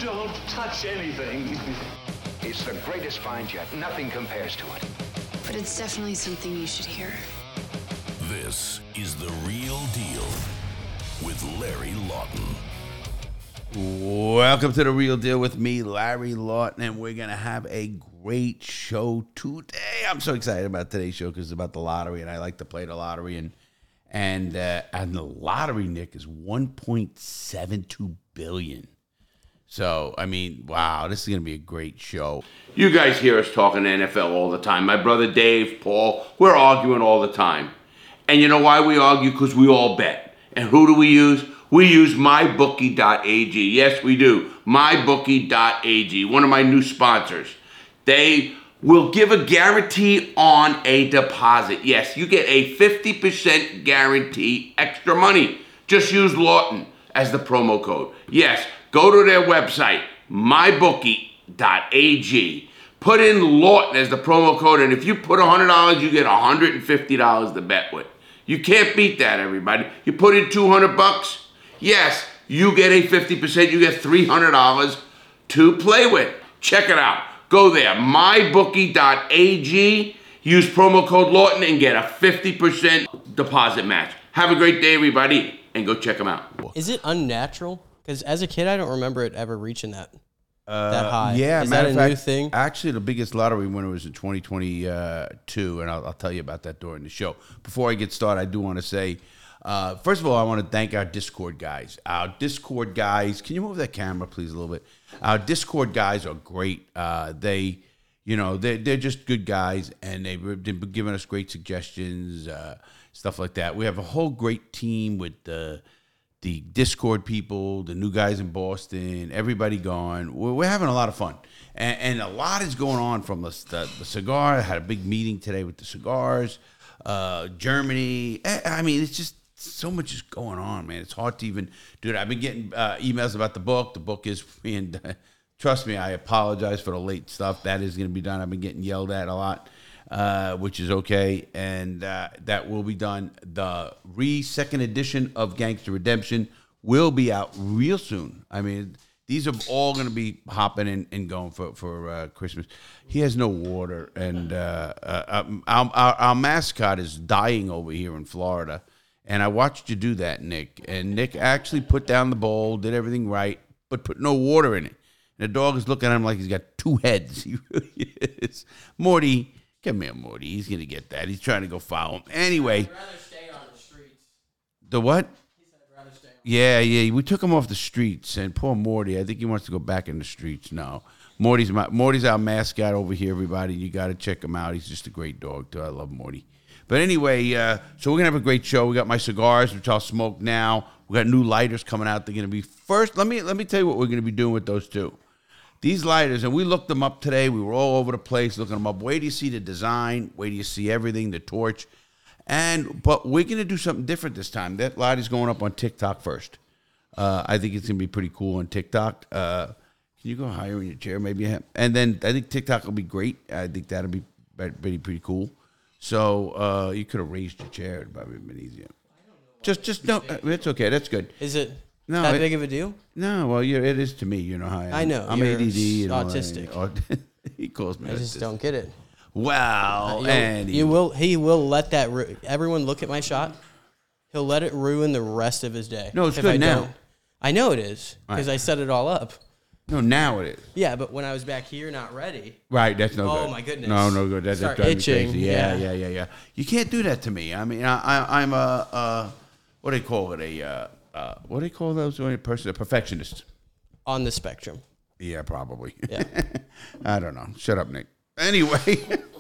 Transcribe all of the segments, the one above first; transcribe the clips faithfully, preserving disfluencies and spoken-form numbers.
don't touch anything. It's the greatest find yet. Nothing compares to it. But it's definitely something you should hear. This is The Real Deal with Larry Lawton. Welcome to The Real Deal with me, Larry Lawton, and we're going to have a great show today. I'm so excited about today's show because it's about the lottery, and I like to play the lottery. And and uh, and the lottery, Nick, is one point seven two billion dollars. So, I mean, wow, this is going to be a great show. You guys hear us talking N F L all the time. My brother Dave, Paul, we're arguing all the time. And you know why we argue? Because we all bet. And who do we use? We use my bookie dot a g. Yes, we do. my bookie dot a g, one of my new sponsors. They will give a guarantee on a deposit. Yes, you get a fifty percent guarantee extra money. Just use Lawton as the promo code. Yes, go to their website, my bookie dot a g. Put in Lawton as the promo code, and if you put one hundred dollars, you get one hundred fifty dollars to bet with. You can't beat that, everybody. You put in two hundred bucks, yes, you get a fifty percent, you get three hundred dollars to play with. Check it out. Go there, my bookie dot a g, use promo code Lawton and get a fifty percent deposit match. Have a great day, everybody, and go check them out. Is it unnatural? Because as a kid, I don't remember it ever reaching that Uh, that high. Yeah, is that a fact, new thing? Actually, the biggest lottery winner was in twenty twenty-two, and I'll, I'll tell you about that during the show. Before I get started, I do want to say, uh, first of all, I want to thank our Discord guys. Our Discord guys, can you move that camera, please, a little bit? Our Discord guys are great. Uh, they, you know, they're, they're just good guys, and they've been giving us great suggestions, uh, stuff like that. We have a whole great team with the the Discord people, the new guys in Boston, everybody gone. We're, we're having a lot of fun. And, and a lot is going on from the, the, the cigar. I had a big meeting today with the cigars. Uh, Germany. I mean, it's just so much is going on, man. It's hard to even do it. I've been getting uh, emails about the book. The book is, and uh, trust me, I apologize for the late stuff. That is going to be done. I've been getting yelled at a lot. Uh, which is okay, and uh, that will be done. The re-second edition of Gangster Redemption will be out real soon. I mean, these are all going to be hopping and, and going for, for uh, Christmas. He has no water, and uh, uh, our, our, our mascot is dying over here in Florida, and I watched you do that, Nick, and Nick actually put down the bowl, did everything right, but put no water in it. And the dog is looking at him like he's got two heads. He really is. Morty... Come here, Morty. He's going to get that. He's trying to go follow him. Anyway. I'd rather stay on the streets. The what? He said I'd rather stay on Yeah, yeah. We took him off the streets. And poor Morty, I think he wants to go back in the streets. No. Morty's my, Morty's our mascot over here, everybody. You got to check him out. He's just a great dog, too. I love Morty. But anyway, uh, so we're going to have a great show. We got my cigars, which I'll smoke now. We got new lighters coming out. They're going to be first. Let me, let me tell you what we're going to be doing with those two. These lighters, and we looked them up today. We were all over the place looking them up. Wait till you see the design. Wait till you see everything, the torch. And But we're going to do something different this time. That lighter's going up on TikTok first. Uh, I think it's going to be pretty cool on TikTok. Uh, can you go higher in your chair? Maybe. And then I think TikTok will be great. I think that'll be pretty, pretty cool. So uh, you could have raised your chair. It would probably have been easier. Just, just no, it's okay. That's good. Is it No, that it- big of a deal? No, well, yeah, it is to me. You know how I am. I know, I'm you're A D D and all that. autistic. Aut- He calls me I just autistic. don't get it. Wow. You'll- and you will. He will let that. Ru- everyone look at my shot. He'll let it ruin the rest of his day. No, it's if good I now. don't. I know it is because Right. I set it all up. No, now it is. Yeah, but when I was back here, not ready. Right, that's no good. Oh, my goodness. No, no good. That, Start that drives me itching, crazy. Yeah, yeah. yeah, yeah, yeah. You can't do that to me. I mean, I, I, I'm a, uh, what do they call it? A, uh, uh, what do they call those? When a person, a perfectionist. On the spectrum. Yeah, probably. Yeah. I don't know. Shut up, Nick. Anyway,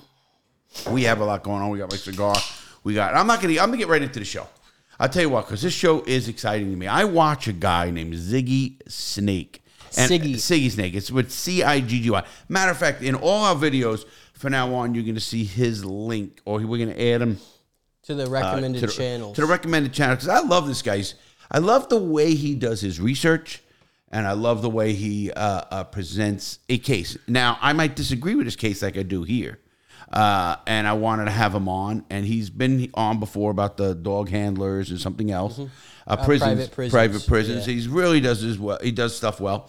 we have a lot going on. We got my cigar. We got. I'm not gonna. I'm gonna get right into the show. I'll tell you what, because this show is exciting to me. I watch a guy named Ziggy Snake. And Siggy. Siggy Snake. It's with C I G G Y. Matter of fact, in all our videos from now on, you're going to see his link, or we're going to add him To the uh, recommended to the, channels. To the recommended channel, because I love this guy's. I love the way he does his research, and I love the way he uh, uh, presents a case. Now, I might disagree with his case like I do here, uh, and I wanted to have him on, and he's been on before about the dog handlers and something else. Mm-hmm. Uh, prisons, private prisons. private prisons. Yeah. He really does his well. He does stuff well,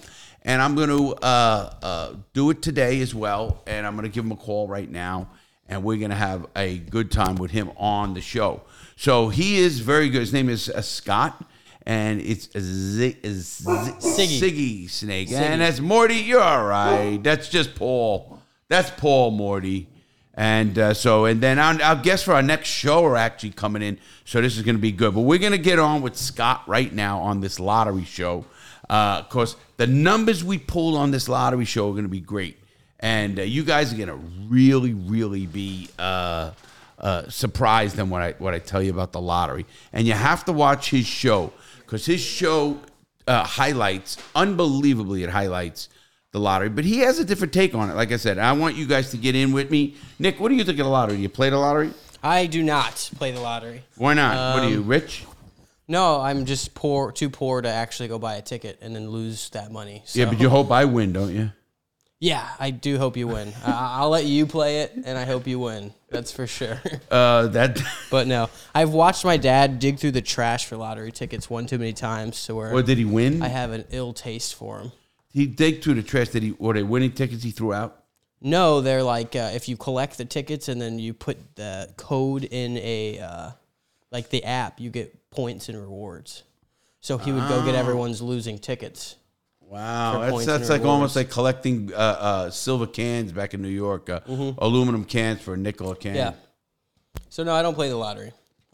and I'm going to uh, uh, do it today as well. And I'm going to give him a call right now, and we're going to have a good time with him on the show. So he is very good. His name is uh, Scott, and it's a Z- a Z- Siggy. Siggy Snake. Siggy. And that's Morty. You're all right. That's just Paul. That's Paul Morty. And uh, so, and then our, our guests for our next show are actually coming in. So this is going to be good. But we're going to get on with Scott right now on this lottery show. Uh, of course, the numbers we pulled on this lottery show are going to be great. And uh, you guys are going to really, really be uh, uh, surprised in what I, what I tell you about the lottery. And you have to watch his show because his show uh, highlights, unbelievably it highlights the lottery, but he has a different take on it. Like I said, I want you guys to get in with me. Nick, what do you think of the lottery? Do you play the lottery? I do not play the lottery. Why not? Um, what are you, rich? No, I'm just poor, too poor to actually go buy a ticket and then lose that money. So, Yeah, but you hope I win, don't you? yeah, I do hope you win. I, I'll let you play it, and I hope you win. That's for sure. Uh, that. But no, I've watched my dad dig through the trash for lottery tickets one too many times to where Or did he win? I have an ill taste for him. He dig through the trash. Did he? Were they winning tickets he threw out? No, they're like uh, if you collect the tickets and then you put the code in a uh, like the app, you get points and rewards. So he would go get everyone's losing tickets. Wow, For that's points that's and like almost rewards. like collecting uh, uh, silver cans back in New York, uh, aluminum cans for a nickel a can. Mm-hmm. Yeah. So no, I don't play the lottery.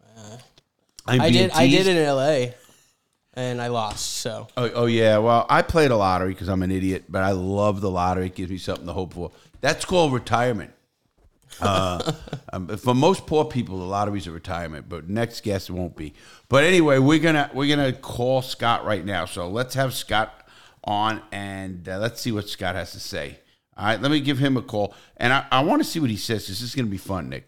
I'm I being did. I teased. did in L A, and I lost. So Oh, oh yeah. Well, I play the lottery because I'm an idiot, but I love the lottery. It gives me something to hope for. That's called retirement. Uh, um, for most poor people, the lottery's a retirement, but next guest won't be. But anyway, we're gonna we're gonna call Scott right now. So let's have Scott on, and uh, let's see what Scott has to say. All right, let me give him a call, and I, I want to see what he says. This is gonna be fun, Nick.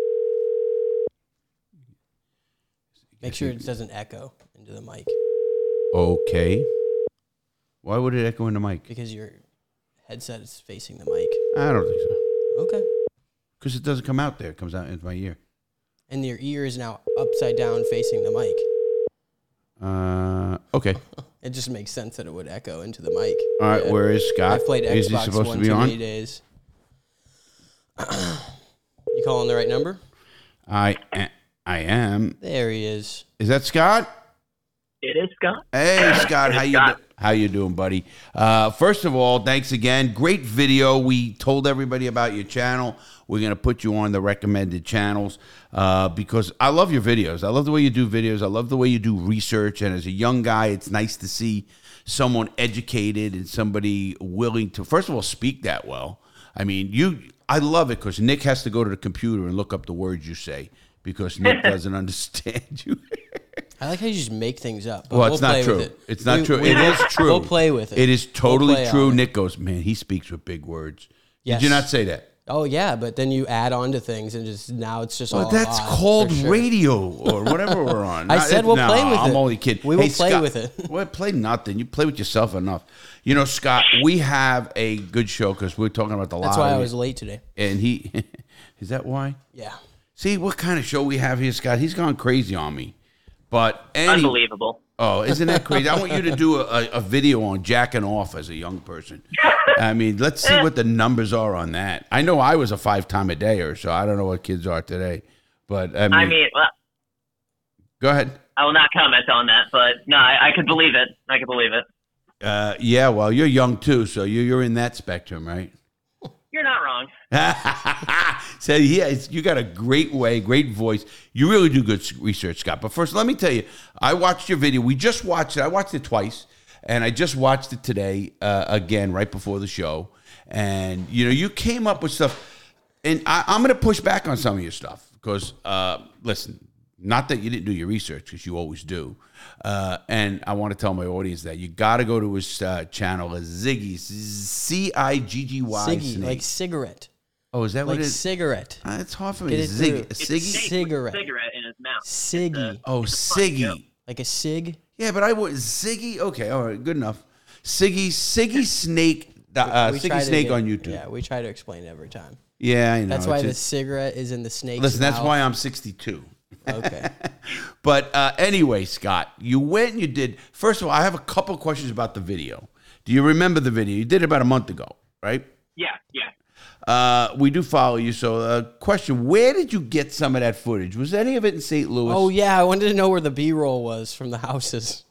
make sure it doesn't echo into the mic Okay. Why would it echo in the mic? because your headset is facing the mic. I don't think so. Okay. Because it doesn't come out there. It comes out into my ear. And your ear is now upside down facing the mic. Uh, okay. It just makes sense that it would echo into the mic. All right, Yeah. where is Scott? I've played Is he Xbox supposed one to be too on? many days. You calling the right number? I a- I am. There he is. Is that Scott? It is Scott. Hey, Scott, how you Scott. do- how you doing, buddy? Uh, first of all, thanks again. Great video. We told everybody about your channel. We're gonna put you on the recommended channels uh, because I love your videos. I love the way you do videos. I love the way you do research. And as a young guy, it's nice to see someone educated and somebody willing to, first of all, speak that well. I mean, you. I love it because Nick has to go to the computer and look up the words you say because Nick doesn't understand you. I like how you just make things up. But Well, we'll it's not play true. With it. It's not We- true. we It will- is true. We'll play with it. It is We'll totally play true. on it. Nick goes, man, he speaks with big words. Yes. Did you not say that? Oh yeah, but then you add on to things and just now it's just Well, all. that's live, called for sure. radio or whatever we're on. I Not- said we'll no, play with I'm it. only kidding. We will Hey, play Scott, with it. Well, play nothing. You play with yourself enough. You know, Scott, we have a good show because we're talking about the That's lottery. why I was late today. And he, is that why? Yeah. See what kind of show we have here, Scott? He's gone crazy on me. But any, Unbelievable. Oh, isn't that crazy? I want you to do a, a video on jacking off as a young person. I mean, let's see what the numbers are on that. I know I was a five time a day or so. I don't know what kids are today. But I mean, I mean, well, go ahead. I will not comment on that, but no, I, I could believe it. I could believe it. Uh, yeah, well, you're young too, so you're, you're in that spectrum, right? You're not wrong. So, yeah, it's, you got a great way, great voice. You really do good research, Scott. But first, let me tell you, I watched your video. We just watched it. I watched it twice, and I just watched it today uh, again right before the show. And, you know, you came up with stuff, and I, I'm going to push back on some of your stuff because, uh, listen, not that you didn't do your research, because you always do. Uh, and I want to tell my audience that you got to go to his uh, channel, Ziggy, C I G G Y. Siggy, Snake. like cigarette. Oh, is that Like what it is? cigarette. Uh, it's hard for me. Get it Zig, through. It's Siggy? Snake with a Cigarette. cigarette in his mouth. Siggy. Oh, Siggy. Like a cig. Yeah, but I would Ziggy. Okay, all right, good enough. Siggy, Siggy Snake, uh, We Siggy try to Snake get- on YouTube. Yeah, we try to explain it every time. Yeah, I know. That's why It's the just- cigarette is in the snake's listen, that's mouth. why I'm sixty-two. Okay. But uh, anyway, Scott, you went and you did. First of all, I have a couple of questions about the video. Do you remember the video? You did it about a month ago, right? Yeah, yeah. Uh, we do follow you. So, uh, question: where did you get some of that footage? Was any of it in Saint Louis? Oh yeah, I wanted to know where the B-roll was from the houses.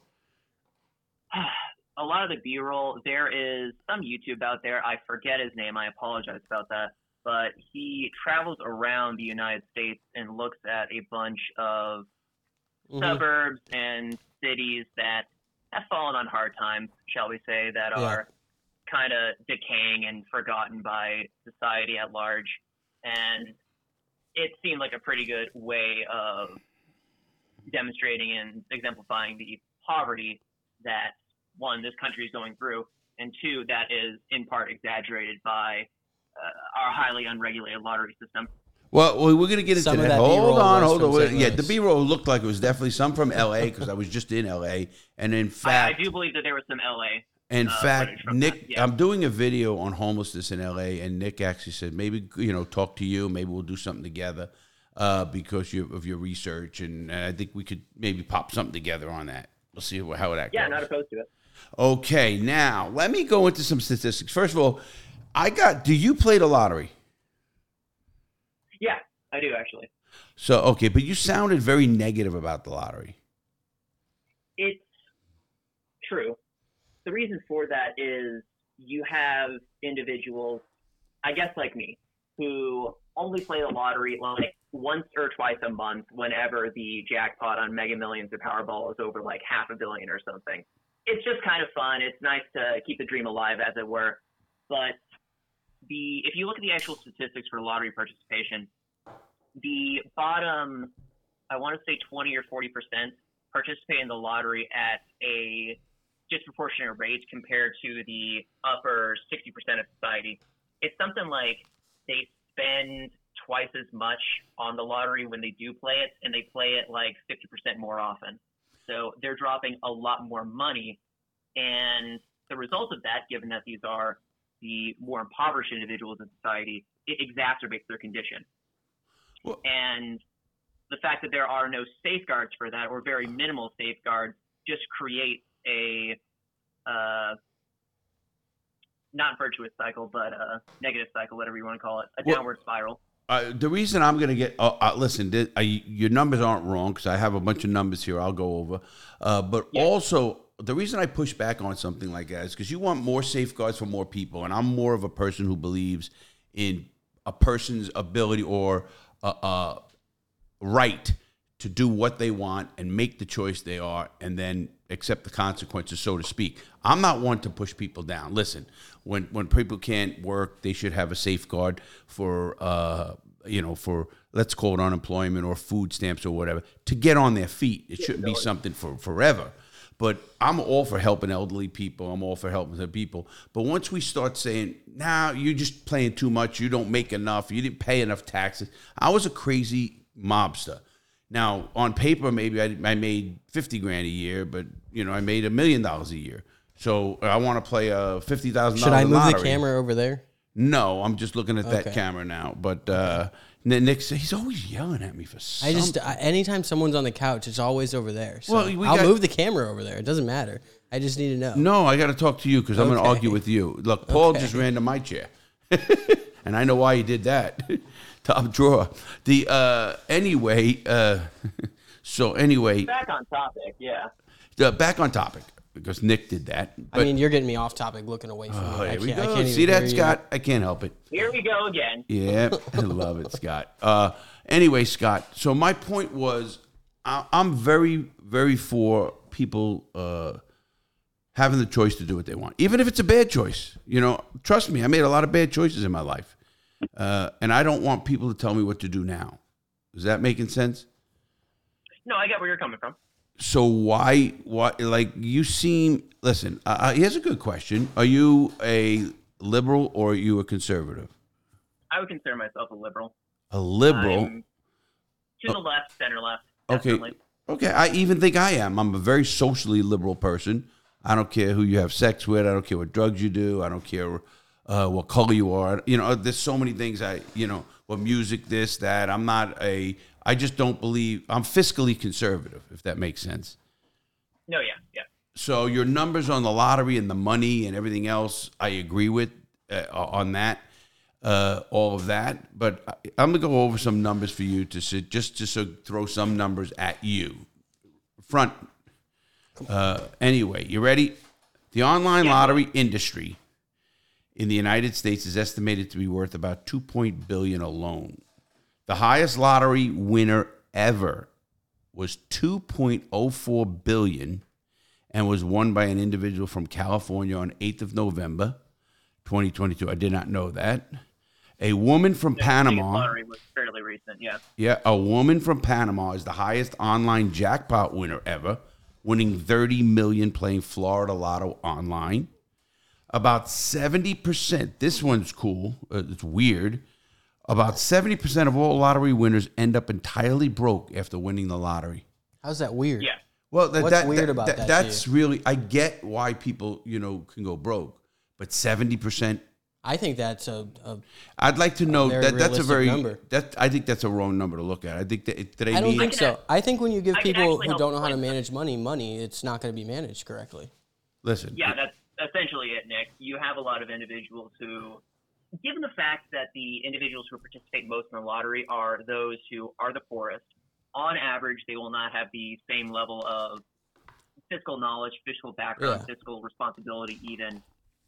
A lot of the B-roll, there is some YouTube out there. I forget his name. I apologize about that. But he travels around the United States and looks at a bunch of mm-hmm. suburbs and cities that have fallen on hard times, shall we say, that yeah. are kind of decaying and forgotten by society at large. And it seemed like a pretty good way of demonstrating and exemplifying the poverty that, one, this country is going through, and two, that is in part exaggerated by uh, our highly unregulated lottery system. Well, we're going to get into some that. Of that hold on, hold on. Saint Yeah, the B-roll looked like it was definitely some from L A because I was just in L A. And in fact, I, I do believe that there was some L A. In uh, fact, Nick, that, yeah. I'm doing a video on homelessness in L A, and Nick actually said maybe you know talk to you, maybe we'll do something together uh, because you, of your research, and, and I think we could maybe pop something together on that. We'll see how that yeah, goes. Yeah, not opposed to it. Okay, now let me go into some statistics. First of all, I got. Do you play the lottery? Yeah, I do actually. So okay, but you sounded very negative about the lottery. It's true. The reason for that is you have individuals, I guess like me, who only play the lottery like once or twice a month whenever the jackpot on Mega Millions or Powerball is over like half a billion or something. It's just kind of fun. It's nice to keep the dream alive, as it were. But the if you look at the actual statistics for lottery participation, the bottom, I want to say twenty or forty percent participate in the lottery at a disproportionate rate compared to the upper sixty percent of society. It's something like they spend twice as much on the lottery when they do play it, and they play it like fifty percent more often. So they're dropping a lot more money, and the result of that, given that these are the more impoverished individuals in society, it exacerbates their condition. Well, and the fact that there are no safeguards for that, or very minimal safeguards, just creates a uh, not virtuous cycle, but a negative cycle, whatever you want to call it, a well, downward spiral. Uh, the reason I'm going to get uh, uh, listen, th- uh, your numbers aren't wrong because I have a bunch of numbers here I'll go over. Uh, but yeah. also, the reason I push back on something like that is because you want more safeguards for more people, and I'm more of a person who believes in a person's ability or uh, uh, right to do what they want and make the choice they are, and then accept the consequences, so to speak. I'm not one to push people down. Listen, when when people can't work, they should have a safeguard for, uh, you know, for, let's call it unemployment or food stamps or whatever, to get on their feet. It shouldn't be something for forever. But I'm all for helping elderly people. I'm all for helping the people. But once we start saying, nah, you're just playing too much, you don't make enough, you didn't pay enough taxes. I was a crazy mobster. Now, on paper, maybe I, I made fifty grand a year, but, you know, I made a million dollars a year. So I want to play a fifty thousand dollars Should I move lottery. the camera over there? No, I'm just looking at Okay. that camera now. But uh, Nick, he's always yelling at me for something. I just, I, anytime someone's on the couch, it's always over there. So Well, we I'll got- move the camera over there. It doesn't matter. I just need to know. No, I got to talk to you because I'm going to Okay. argue with you. Look, Paul Okay. just ran to my chair. And I know why he did that. Top drawer. The, uh, anyway, uh, so anyway. Back on topic, yeah. Uh, back on topic, because Nick did that. But, I mean, you're getting me off topic looking away from oh, me. I here we can't, I go. can't even See that, hear you. Scott? I can't help it. Here we go again. Yeah, I love it, Scott. Uh, anyway, Scott, so my point was I, I'm very, very for people uh, having the choice to do what they want, even if it's a bad choice. You know, trust me, I made a lot of bad choices in my life. Uh, and I don't want people to tell me what to do now. Is that making sense? No, I get where you're coming from. So why, why, like you seem, listen, uh, here's a good question. Are you a liberal or are you a conservative? I would consider myself a liberal. A liberal? I'm to the left, center left. Okay. Definitely. Okay. I even think I am. I'm a very socially liberal person. I don't care who you have sex with. I don't care what drugs you do. I don't care uh, what color you are. You know, there's so many things I, you know, what music, this, that. I'm not a, I just don't believe, I'm fiscally conservative, if that makes sense. No, yeah, yeah. So your numbers on the lottery and the money and everything else, I agree with uh, on that, uh, all of that. But I'm gonna go over some numbers for you to sit, just to so throw some numbers at you. Front. Uh, anyway, you ready? The online lottery industry in the United States is estimated to be worth about two point billion alone. The highest lottery winner ever was two point oh four billion and was won by an individual from California on eighth of November, twenty twenty-two. I did not know that. A woman from The Panama. lottery was fairly recent, yeah. Yeah, a woman from Panama is the highest online jackpot winner ever, winning thirty million dollars playing Florida Lotto online. About seventy percent, this one's cool, uh, it's weird. About seventy percent of all lottery winners end up entirely broke after winning the lottery. How's that weird? Yeah. Well, that, What's that, weird that- about that- that to That's you? really, I get why people, you know, can go broke, but seventy percent, I think that's a, a I'd like to know very that that's a realistic very, number. that I think that's a wrong number to look at. I think that, it- did I I don't mean, think so. I think when you give I can people actually who help don't know how to explain manage money money, it's not going to be managed correctly. listen, Yeah, that's essentially it, Nick. You have a lot of individuals who, given the fact that the individuals who participate most in the lottery are those who are the poorest, on average, they will not have the same level of fiscal knowledge, fiscal background, Yeah. fiscal responsibility even,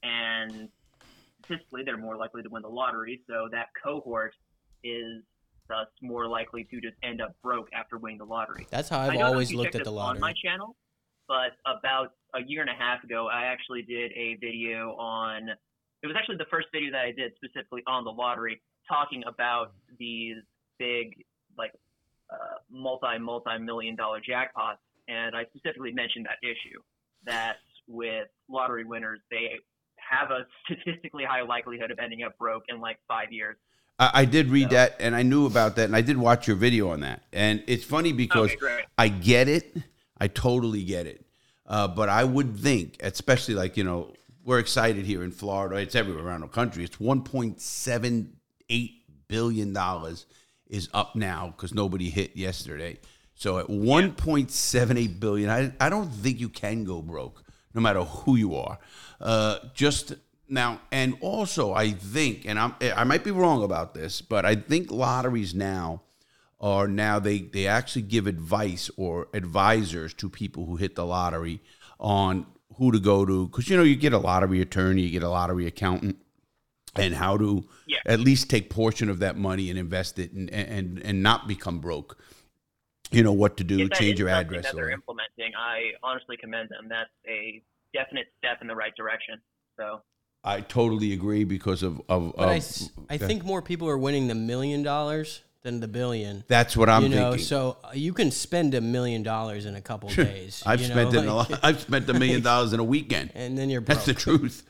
and statistically, they're more likely to win the lottery. So that cohort is thus more likely to just end up broke after winning the lottery. That's how I I've don't know if always you looked checked at the this lottery. on my channel, but about a year and a half ago, I actually did a video on. It was actually the first video that I did specifically on the lottery, talking about these big, like, uh, multi multi million dollar jackpots, and I specifically mentioned that issue that with lottery winners, they have a statistically high likelihood of ending up broke in like five years. I, I did read So- that, and I knew about that, and I did watch your video on that. And it's funny because Okay, great. I get it. I totally get it. Uh, but I would think, especially like, you know, we're excited here in Florida. It's everywhere around the country. It's one point seven eight billion dollars is up now because nobody hit yesterday. So at one point seven eight billion dollars, I, I don't think you can go broke, no matter who you are. Uh, just now, and also I think, and I'm, I might be wrong about this, but I think lotteries now are now they, they actually give advice or advisors to people who hit the lottery on who to go to. Because, you know, you get a lottery attorney, you get a lottery accountant, and how to Yeah. at least take portion of that money and invest it and, and, and not become broke. You know what to do, If that change is your something address. that they're Or, implementing, I honestly commend them. That's a definite step in the right direction. So I totally agree because of... of, But I, of s- I think more people are winning the million dollars than the billion. that's what I'm you know, thinking. so uh, you can spend a million dollars in a couple days. I've you spent know, it in a like- lot, I've spent a million dollars in a weekend. and then you're broke. That's the truth.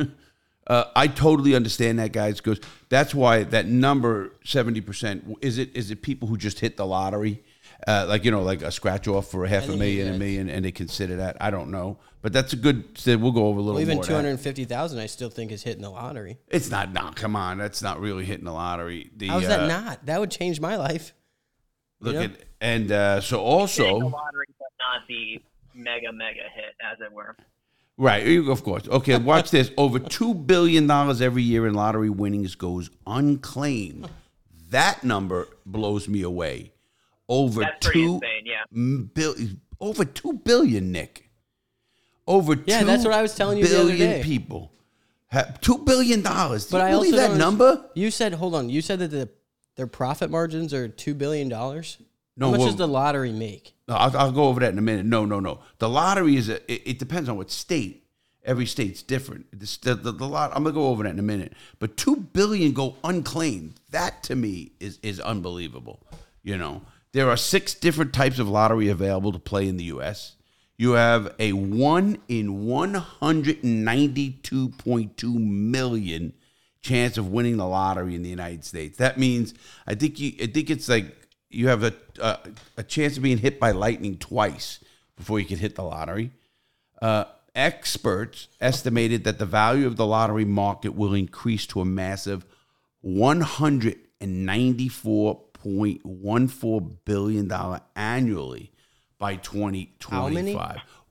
uh, I totally understand that, guys. Because that's why that number seventy percent is it is it people who just hit the lottery, uh, like you know, like a scratch off for a half a think million, it a is. million, and they consider that. I don't know, but that's a good. We'll go over a little Well, even more. of two that. hundred fifty thousand, I still think is hitting the lottery. It's not. No, come on. That's not really hitting the lottery. The, How's uh, that not? That would change my life. You Look know? at and uh, so hitting the also lottery, but not the mega mega hit, as it were. right. you- Of course. Okay. Watch this. Over two billion dollars every year in lottery winnings goes unclaimed. That number blows me away. Over That's pretty two insane. Yeah. m- bill, over two billion, Nick. Over Yeah, two that's what I was telling you the other billion day. people have two billion dollars. Do But you I believe also that don't- number? You said, hold on. You said that the their profit margins are two billion dollars. No, How much well- does the lottery make? No, I'll, I'll go over that in a minute. No, no, no. The lottery is a, it, it depends on what state. Every state's different. This, the, the, the lot. I'm gonna go over that in a minute. But two billion go unclaimed. That to me is is unbelievable. You know, there are six different types of lottery available to play in the U S. You have a one in one hundred ninety-two point two million chance of winning the lottery in the United States. That means I think you. I think it's like you have a a, a chance of being hit by lightning twice before you can hit the lottery. Uh, experts estimated that the value of the lottery market will increase to a massive one hundred ninety-four point one four billion dollars annually by twenty twenty-five.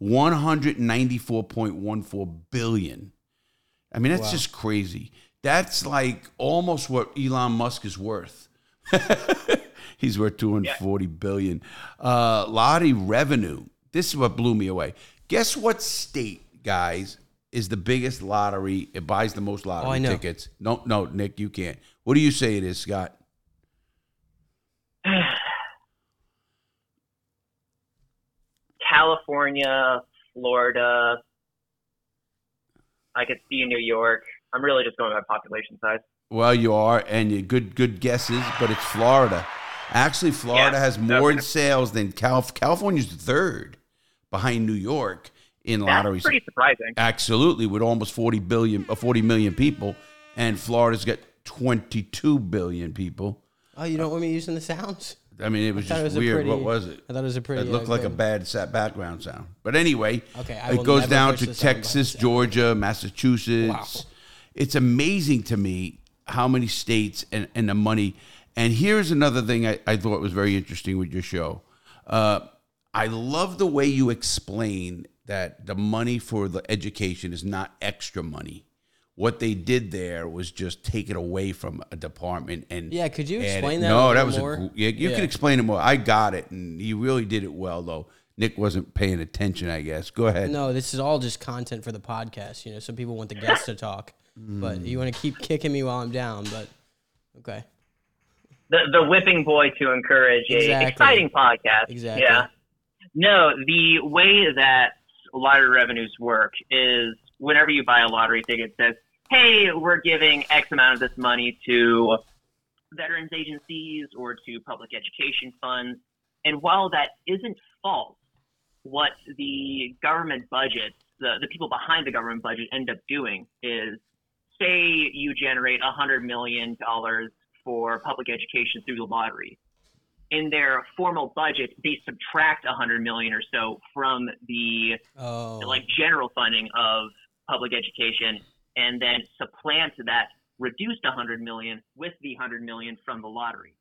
one hundred ninety-four point one four billion. I mean, that's Wow. just crazy. That's like almost what Elon Musk is worth. He's worth two hundred forty billion. Uh, lottery revenue. This is what blew me away. Guess what state, guys, is the biggest lottery? It buys the most lottery Oh, I know. tickets. No, no, Nick, you can't. What do you say it is, Scott? California, Florida. I could see New York. I'm really just going by population size. Well, you are, and you good good guesses, but it's Florida. Actually, Florida Yeah, has more okay. in sales than Cal- California's third behind New York in That's lottery. pretty surprising. Absolutely, with almost forty billion, uh, forty million people, and Florida's got twenty-two billion people. Oh, you don't want me using the sounds? I mean, it was thought just it was a weird. pretty- What was it? I thought it was a pretty. It looked uh, like a good- bad sa- background sound. But anyway, Okay, I will it goes never down push to the sound Texas, button. Georgia, Massachusetts. Wow. It's amazing to me how many states and, and the money. And here's another thing I, I thought was very interesting with your show. Uh, I love the way you explain that the money for the education is not extra money. What they did there was just take it away from a department and Yeah, could you add explain it. that No, a that little was more? a gr- yeah. You Yeah. can explain it more. I got it, and you really did it well, though. Nick wasn't paying attention, I guess. Go ahead. No, this is all just content for the podcast. You know, some people want the guests to talk, but you want to keep kicking me while I'm down. But okay, The the whipping boy to encourage a Exactly. exciting podcast. Exactly. Yeah. No, the way that lottery revenues work is whenever you buy a lottery ticket, it says, hey, we're giving X amount of this money to veterans agencies or to public education funds. And while that isn't false, what the government budgets, the, the people behind the government budget end up doing is, say you generate one hundred million dollars for public education through the lottery. In their formal budget, they subtract one hundred million dollars or so from the oh, like general funding of public education, and then supplant that reduced one hundred million dollars with the one hundred million dollars from the lottery.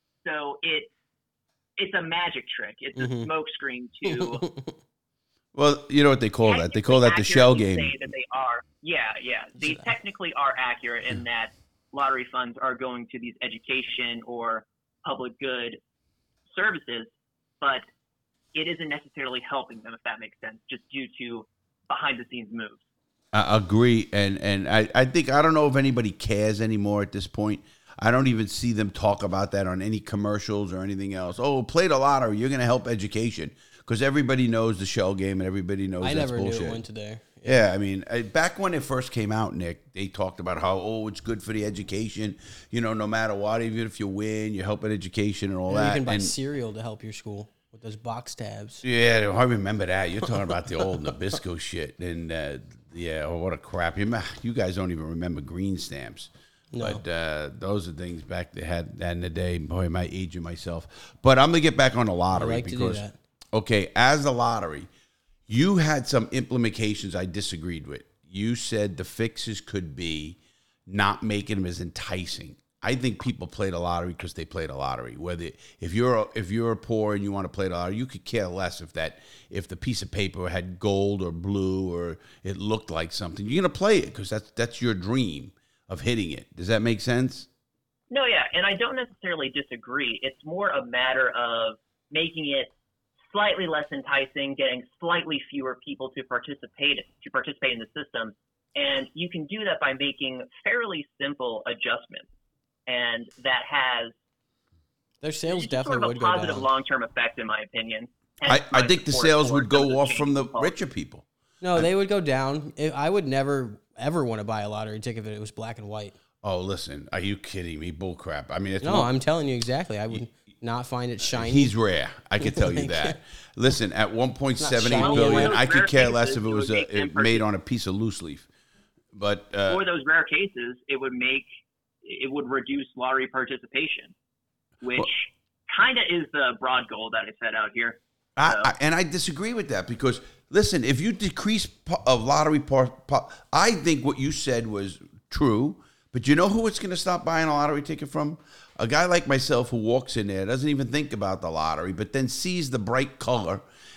So it it's a magic trick. It's Mhm. a smokescreen to Well, you know what they call that? They call that the shell game. Say that they are, yeah, yeah. They technically are accurate in that lottery funds are going to these education or public good services, but it isn't necessarily helping them, if that makes sense, just due to behind the scenes moves. I agree, and and I, I think I don't know if anybody cares anymore at this point. I don't even see them talk about that on any commercials or anything else. Oh, play the lottery, you're going to help education, because everybody knows the shell game and everybody knows I that's never bullshit. knew it went to there. Yeah, I mean, I- back when it first came out, Nick, they talked about how, oh, it's good for the education. You know, no matter what, even if you win, you help at education and all And that. you can buy And- cereal to help your school with those box tabs. yeah, I remember that. You're talking about the old Nabisco shit. And, uh, yeah, oh, what a crap. You, ma- you guys don't even remember green stamps. No. But uh, those are things back they had that in the day. Boy, am I aging myself. But I'm going to get back on the lottery. I like to do because, that. okay, as the lottery, you had some implementations I disagreed with. You said the fixes could be not making them as enticing. I think people play the lottery because they play the lottery. Whether if you're if you're poor and you want to play the lottery, you could care less if that if the piece of paper had gold or blue or it looked like something. You're gonna play it because that's that's your dream of hitting it. Does that make sense? No, yeah, and I don't necessarily disagree. It's more a matter of making it slightly less enticing, getting slightly fewer people to participate to participate in the system, and you can do that by making fairly simple adjustments, and that has Their sales just definitely sort of would a go positive down. long-term effect, in my opinion. I, Hence I my think the support sales for would some of go those off from the changes involved. richer people. No, they would go down. If- I would never ever want to buy a lottery ticket if it was black and white. Oh, listen, are you kidding me? Bull crap. I mean, it's No, more- I'm telling you exactly. I would not find it shiny. He's rare. I can tell you Like- that. Listen, at one point seven eight shiny. billion, Well, I could rare care less cases, if it it was would a, make them it made on a piece of loose leaf. But uh, For those rare cases, it would make it would reduce lottery participation, which Well- kind of is the broad goal that I set out here. I, I, and I disagree with that because listen, if you decrease po- of lottery par, par, I think what you said was true. But you know who it's going to stop buying a lottery ticket from? A guy like myself who walks in there, doesn't even think about the lottery, but then sees the bright color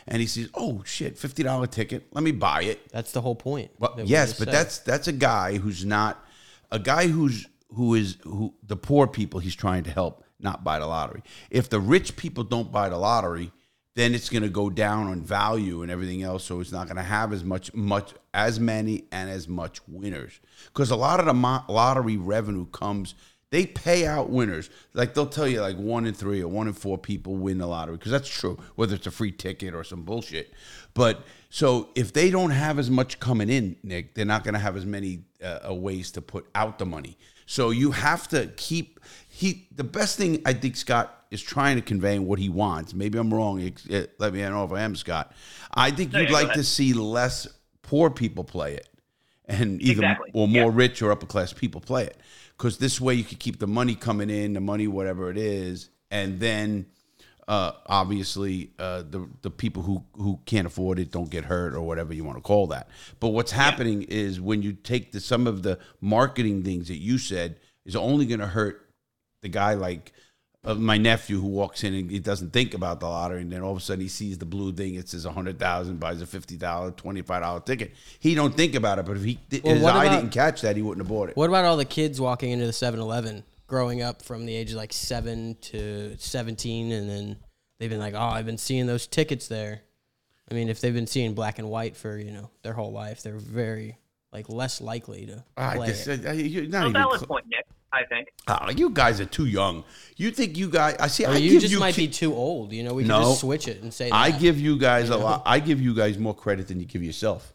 and he sees, oh shit, fifty dollar ticket, let me buy it. That's the whole point. Well, that we yes, just but said. that's that's a guy who's not a guy who's who is who the poor people he's trying to help not buy the lottery. If the rich people don't buy the lottery, then it's going to go down on value and everything else. So it's not going to have as much much as many and as much winners, because a lot of the mo- lottery revenue comes. They pay out winners. Like they'll tell you like one in three or one in four people win the lottery, because that's true, whether it's a free ticket or some bullshit. But so if they don't have as much coming in, Nick, they're not going to have as many uh, ways to put out the money. So you have to keep he. The best thing I think Scott is trying to convey what he wants. Maybe I'm wrong. It, it, let me know if I am, Scott. I think No, you'd yeah, like to see less poor people play it, and either Exactly. or more Yeah. rich or upper class people play it. Because this way you could keep the money coming in, the money, whatever it is, and then uh, obviously uh, the the people who, who can't afford it don't get hurt or whatever you want to call that. But what's happening is when you take the, some of the marketing things that you said is only going to hurt the guy like uh, my nephew who walks in and he doesn't think about the lottery, and then all of a sudden he sees the blue thing. It says one hundred thousand dollars, buys a fifty dollar, twenty-five dollar ticket. He don't think about it, but if he Well, his what eye about- didn't catch that, he wouldn't have bought it. What about all the kids walking into the seven eleven, growing up from the age of like seven to seventeen, and then they've been like, oh, I've been seeing those tickets there. I mean, if they've been seeing black and white for, you know, their whole life, they're very, like, less likely to I play just, it. uh, you're not No even valid cl- point, Nick. I think. Oh, you guys are too young. You think you guys? I see. Or I you give just you might ki- be too old. You know, we can No. just switch it and say that. I give you guys a lot. I give you guys more credit than you give yourself.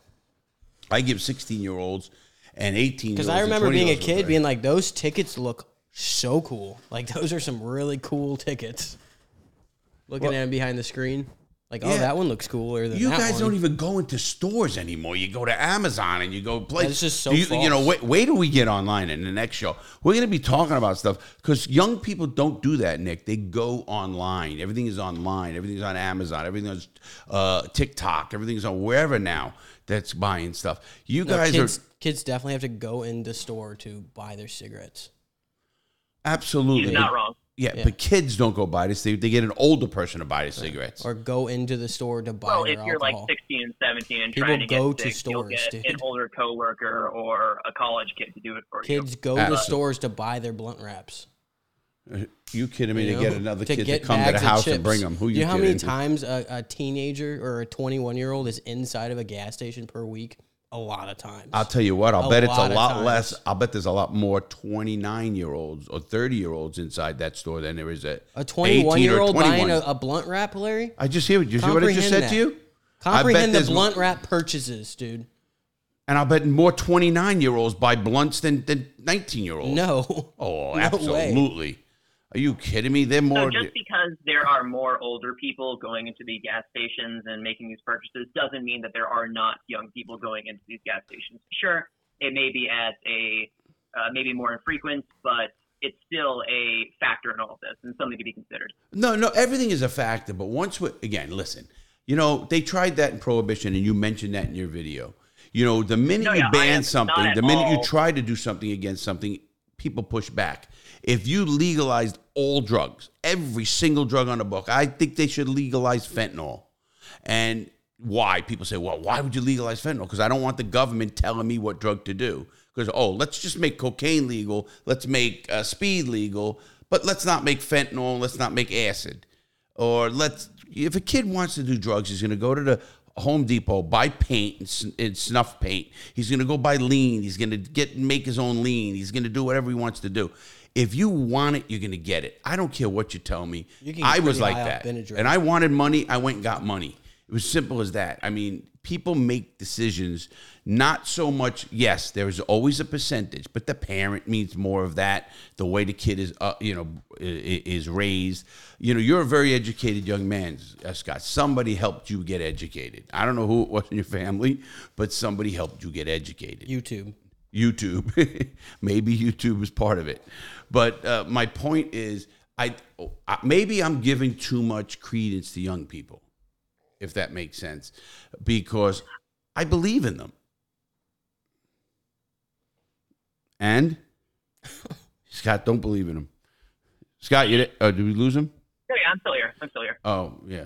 I give sixteen year olds and eighteen. Because I remember being a kid being like, those tickets look so cool. Like, those are some really cool tickets. Looking Well- at them behind the screen. Like, oh, Yeah. that one looks cooler than You that guys one. don't even go into stores anymore. You go to Amazon and you go play. That's just so you, you know, false. wait, wait till we get online in the next show. We're going to be talking about stuff because young people don't do that, Nick. They go online. Everything is online. Everything's on Amazon. Everything's uh, TikTok. Everything's on wherever now that's buying stuff. You No, guys kids, are kids definitely have to go in the store to buy their cigarettes. absolutely. He's not wrong. Yeah, Yeah. but kids don't go buy this. They, they get an older person to buy the cigarettes. Or go into the store to buy Well, their if you're alcohol. like sixteen and seventeen and People trying to go get to sick, you'll stores, get dude. an older coworker or a college kid to do it for Kids you. go to Absolutely. stores to buy their blunt wraps. You kidding me? You to know, get another kid to get come to the bags of house and chips. bring them. Who Do you you know how kidding? many times a, a teenager or a twenty-one year old is inside of a gas station per week? A lot of times. I'll tell you what. I'll A bet it's a lot of lot times. less. I'll bet there's a lot more twenty-nine year olds or thirty year olds inside that store than there is a a twenty-one eighteen or year old buying twenty-one. a, a blunt wrap, Larry? I just hear. You see what I just Comprehend said that. to you? Comprehend the there's- blunt wrap purchases, dude. And I'll bet more twenty-nine year olds buy blunts than than nineteen year olds. No. Oh, No way. absolutely. Are you kidding me? They're So more. just because there are more older people going into the gas stations and making these purchases doesn't mean that there are not young people going into these gas stations. Sure, it may be at a uh, maybe more infrequent, but it's still a factor in all of this and something to be considered. No, no, everything is a factor. But once we again, listen, you know, they tried that in Prohibition, and you mentioned that in your video. You know, the minute No, you yeah, I ban am something, not the at minute you all- try to do something against something, people push back. If you legalized all drugs, every single drug on the book, I think they should legalize fentanyl. And why? People say, well, why would you legalize fentanyl? Because I don't want the government telling me what drug to do. Because, oh, let's just make cocaine legal. Let's make uh, speed legal. But let's not make fentanyl. Let's not make acid. Or let's, if a kid wants to do drugs, he's going to go to the Home Depot, buy paint and, sn- and snuff paint. He's going to go buy lean. He's going to get make his own lean. He's going to do whatever he wants to do. If you want it, you're going to get it. I don't care what you tell me. You can get I was pretty like high that. off Benadryl. And I wanted money. I went and got money. It was simple as that. I mean, people make decisions, not so much, yes, there's always a percentage, but the parent means more of that, the way the kid is, uh, you know, i- i- is raised. You know, you're a very educated young man, uh, Scott. Somebody helped you get educated. I don't know who it was in your family, but somebody helped you get educated. YouTube. YouTube. Maybe YouTube is part of it. But uh, my point is, I uh, maybe I'm giving too much credence to young people, if that makes sense, because I believe in them. And Scott, don't believe in him. Scott, you did, uh, did we lose him? Oh, yeah, I'm still here. I'm still here. Oh, yeah.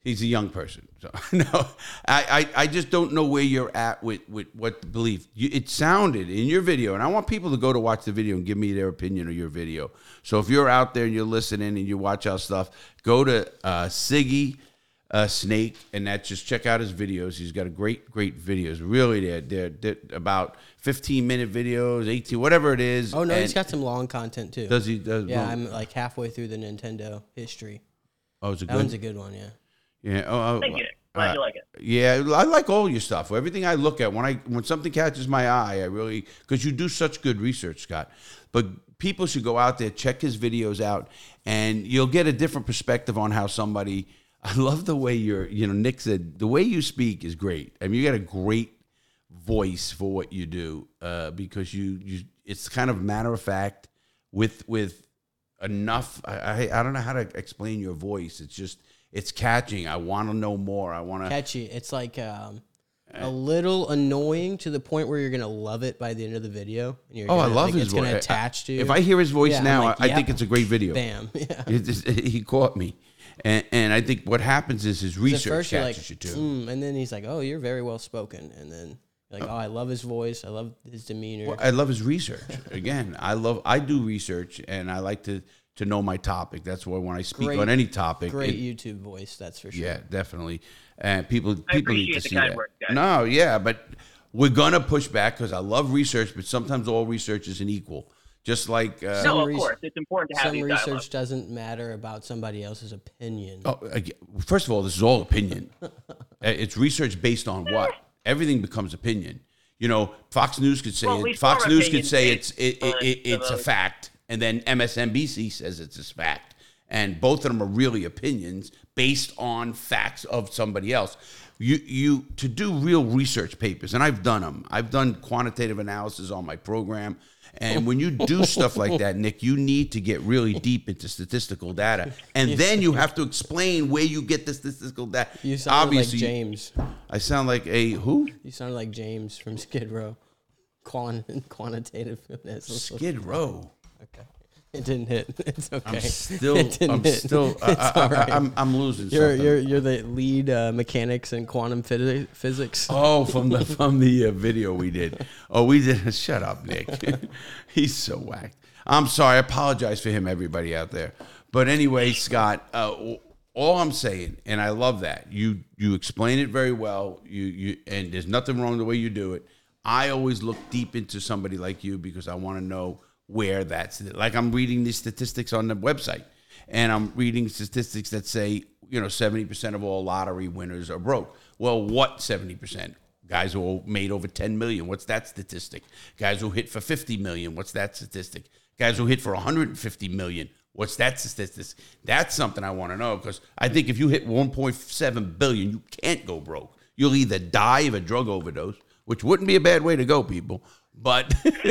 He's a young person. So no, I, I, I just don't know where you're at with, with what the belief. You, it sounded in your video, and I want people to go to watch the video and give me their opinion of your video. So if you're out there and you're listening and you watch our stuff, go to uh, Siggy uh, Snake, and that just check out his videos. He's got a great, great videos. Really, they're, they're, they're about fifteen minute videos, eighteen, whatever it is. Oh no, and he's got some long content too. Does he? Does, yeah, long? I'm like halfway through the Nintendo history. Oh, it's a That good. one's a good one, yeah. Yeah. Oh, oh, Thank you. Glad uh, you like it. Yeah, I like all your stuff. Everything I look at when I when something catches my eye, I really because you do such good research, Scott. But people should go out there, check his videos out, and you'll get a different perspective on how somebody. I love the way you're. You know, Nick said the way you speak is great. I mean, you got a great voice for what you do uh, because you you. It's kind of matter of fact with with enough. I I, I don't know how to explain your voice. It's just. It's catching. I want to know more. I want to Catchy. It's like um, a little annoying to the point where you're gonna love it by the end of the video. And you're Oh, gonna, I love like, his it's voice. gonna attach to. If I hear his voice Yeah, I'm now, like, I, I think yep. it's a great video. Bam. Yeah. It just- he caught me, and and I think what happens is his At research first you're catches like, you too. mm, and then he's like, "Oh, you're very well spoken," and then you're like, "Oh, I love his voice. I love his demeanor." Well, I love his research. Again, I love. I do research, and I like to to know my topic. That's why when I speak Great- on any topic, Great it- YouTube voice, that's for sure. yeah, definitely. And people I people need to appreciate the see kind that. words, guys. No, yeah, but we're gonna push back because I love research, but sometimes all research isn't equal. Just like uh, Some No, of res- course. It's important to have Some these research dialogues. doesn't matter about somebody else's opinion. Oh, again, first of all, this is all opinion. Uh, it's research based on what? Everything becomes opinion. You know, Fox News could say Well, it. we Fox form News could opinions say based it's it, it, on it, it's a the- fact, and then M S N B C says it's a fact, and both of them are really opinions based on facts of somebody else. You you to do real research papers, and I've done them. I've done quantitative analysis on my program. And when you do stuff like that, Nick, you need to get really deep into statistical data. And then you have to explain where you get the statistical data. You sound like Obviously, James. I sound like a who? You sound like James from Skid Row. Quan- quantitative. Skid Row. Okay. It didn't hit. It's okay. I'm still, It didn't I'm hit. still, I, It's I, all right. I, I'm, I'm losing You're something. you're you're the lead uh, mechanics in quantum phys- physics. Oh, from the from the uh, video we did. Oh, we did. Shut up, Nick. He's so whacked. I'm sorry. I apologize for him, everybody out there. But anyway, Scott, uh, all I'm saying, and I love that you you explain it very well. You you and there's nothing wrong the way you do it. I always look deep into somebody like you because I want to know where that's like. I'm reading these statistics on the website, and I'm reading statistics that say, you know, seventy percent of all lottery winners are broke. Well, what seventy percent? Guys who made over ten million. What's that statistic? Guys who hit for fifty million. What's that statistic? Guys who hit for one hundred fifty million. What's that statistic? That's something I want to know because I think if you hit one point seven billion, you can't go broke. You'll either die of a drug overdose, which wouldn't be a bad way to go, people. But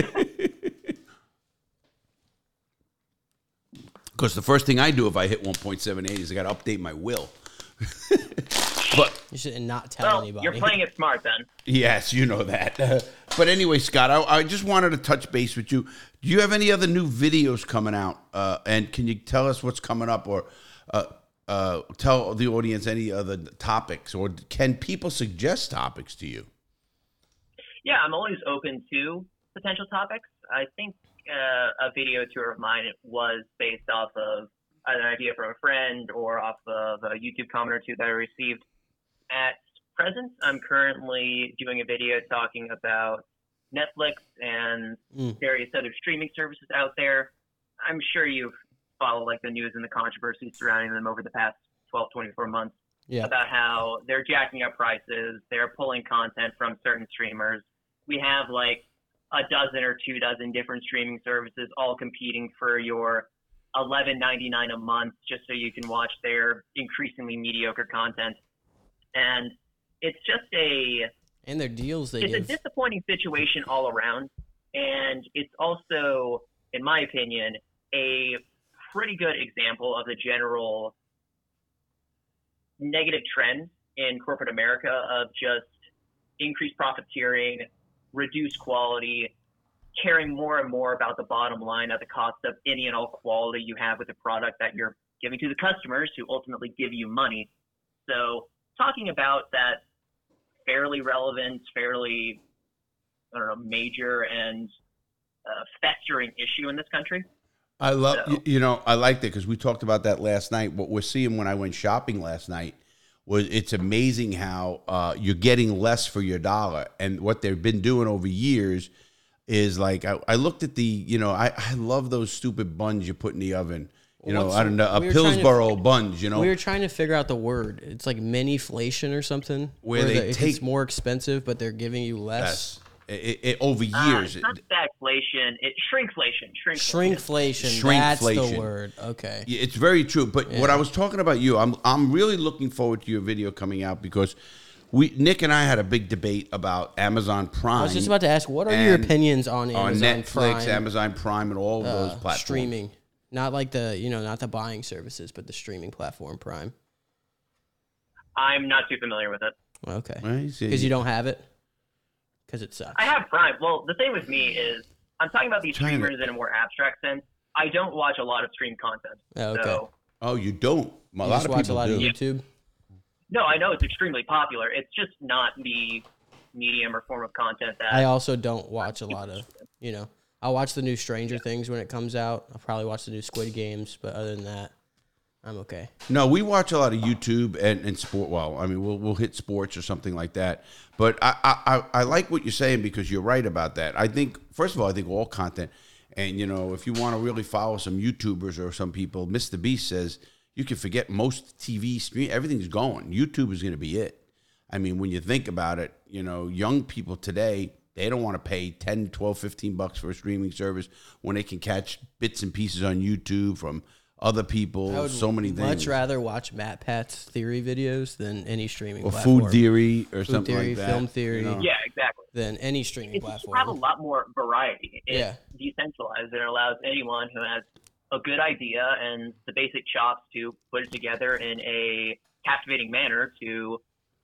because the first thing I do if I hit one point seven eight is I got to update my will. But You should not tell Well, anybody. you're playing it smart then. yes, you know that. Uh, but anyway, Scott, I, I just wanted to touch base with you. Do you have any other new videos coming out? Uh, and can you tell us what's coming up, or uh, uh, tell the audience any other topics, or can people suggest topics to you? Yeah, I'm always open to potential topics. I think uh, a video tour of mine was based off of an idea from a friend or off of a YouTube comment or two that I received. At present, I'm currently doing a video talking about Netflix and Mm. various other streaming services out there. I'm sure you've followed like the news and the controversy surrounding them over the past twelve, twenty-four months Yeah. about how they're jacking up prices, they're pulling content from certain streamers. We have like a dozen or two dozen different streaming services all competing for your eleven ninety-nine a month just so you can watch their increasingly mediocre content. And it's just a And their deals they it's a give. disappointing situation all around. And it's also, in my opinion, a pretty good example of the general negative trend in corporate America of just increased profiteering, reduced quality, caring more and more about the bottom line at the cost of any and all quality you have with the product that you're giving to the customers who ultimately give you money. So talking about that fairly relevant, fairly, I don't know, major and uh, festering issue in this country. I love, So- you, you know, I like that because we talked about that last night. What we're seeing when I went shopping last night was it's amazing how uh, you're getting less for your dollar. And what they've been doing over years is like, I, I looked at the, you know, I, I love those stupid buns you put in the oven. You know, What's- I don't know, a we were trying to- Pillsboro buns, you know. We were trying to figure out the word. It's like miniflation or something. Where they the, take- it's more expensive, but they're giving you less. Yes. It, it, over Uh, years. it's not stagflation, it's shrinkflation. Shrinkflation. Shrinkflation. That's Shrinkflation. the word. Okay. Yeah, it's very true. But what I was talking about you, I'm I'm really looking forward to your video coming out because we Nick and I had a big debate about Amazon Prime. I was just about to ask, what are your and opinions on on Amazon Netflix, Prime Amazon Prime, and all of uh, those platforms. streaming? Not like the you know not the buying services, but the streaming platform Prime. I'm not too familiar with it. Okay. Well, you see- Because you don't have it. Because it sucks. I have Prime. Well, the thing with me is I'm talking about these China. streamers in a more abstract sense. I don't watch a lot of streamed content. Oh, okay. So, Oh, you don't? A You lot just of watch people a lot do. of YouTube. no, I know it's extremely popular. It's just not the medium or form of content that I also don't watch a lot of, you know, I'll watch the new Stranger Things when it comes out. I'll probably watch the new Squid Games, but other than that, I'm okay. No, we watch a lot of YouTube and, and sport. Well, I mean, we'll we'll hit sports or something like that. But I, I, I like what you're saying because you're right about that. I think, first of all, I think all content, and, you know, if you want to really follow some YouTubers or some people, Mister Beast says you can forget most T V stream. Everything's going. YouTube is going to be it. I mean, when you think about it, you know, young people today, they don't want to pay ten, twelve, fifteen bucks for a streaming service when they can catch bits and pieces on YouTube from other people, I would so many things. much rather watch Matt Pat's theory videos than any streaming or platform. food theory or Food something theory, like that. film theory. you know? yeah, exactly. Than any streaming It just platform. have a lot more variety. It's Yeah. decentralized. It allows anyone who has a good idea and the basic chops to put it together in a captivating manner to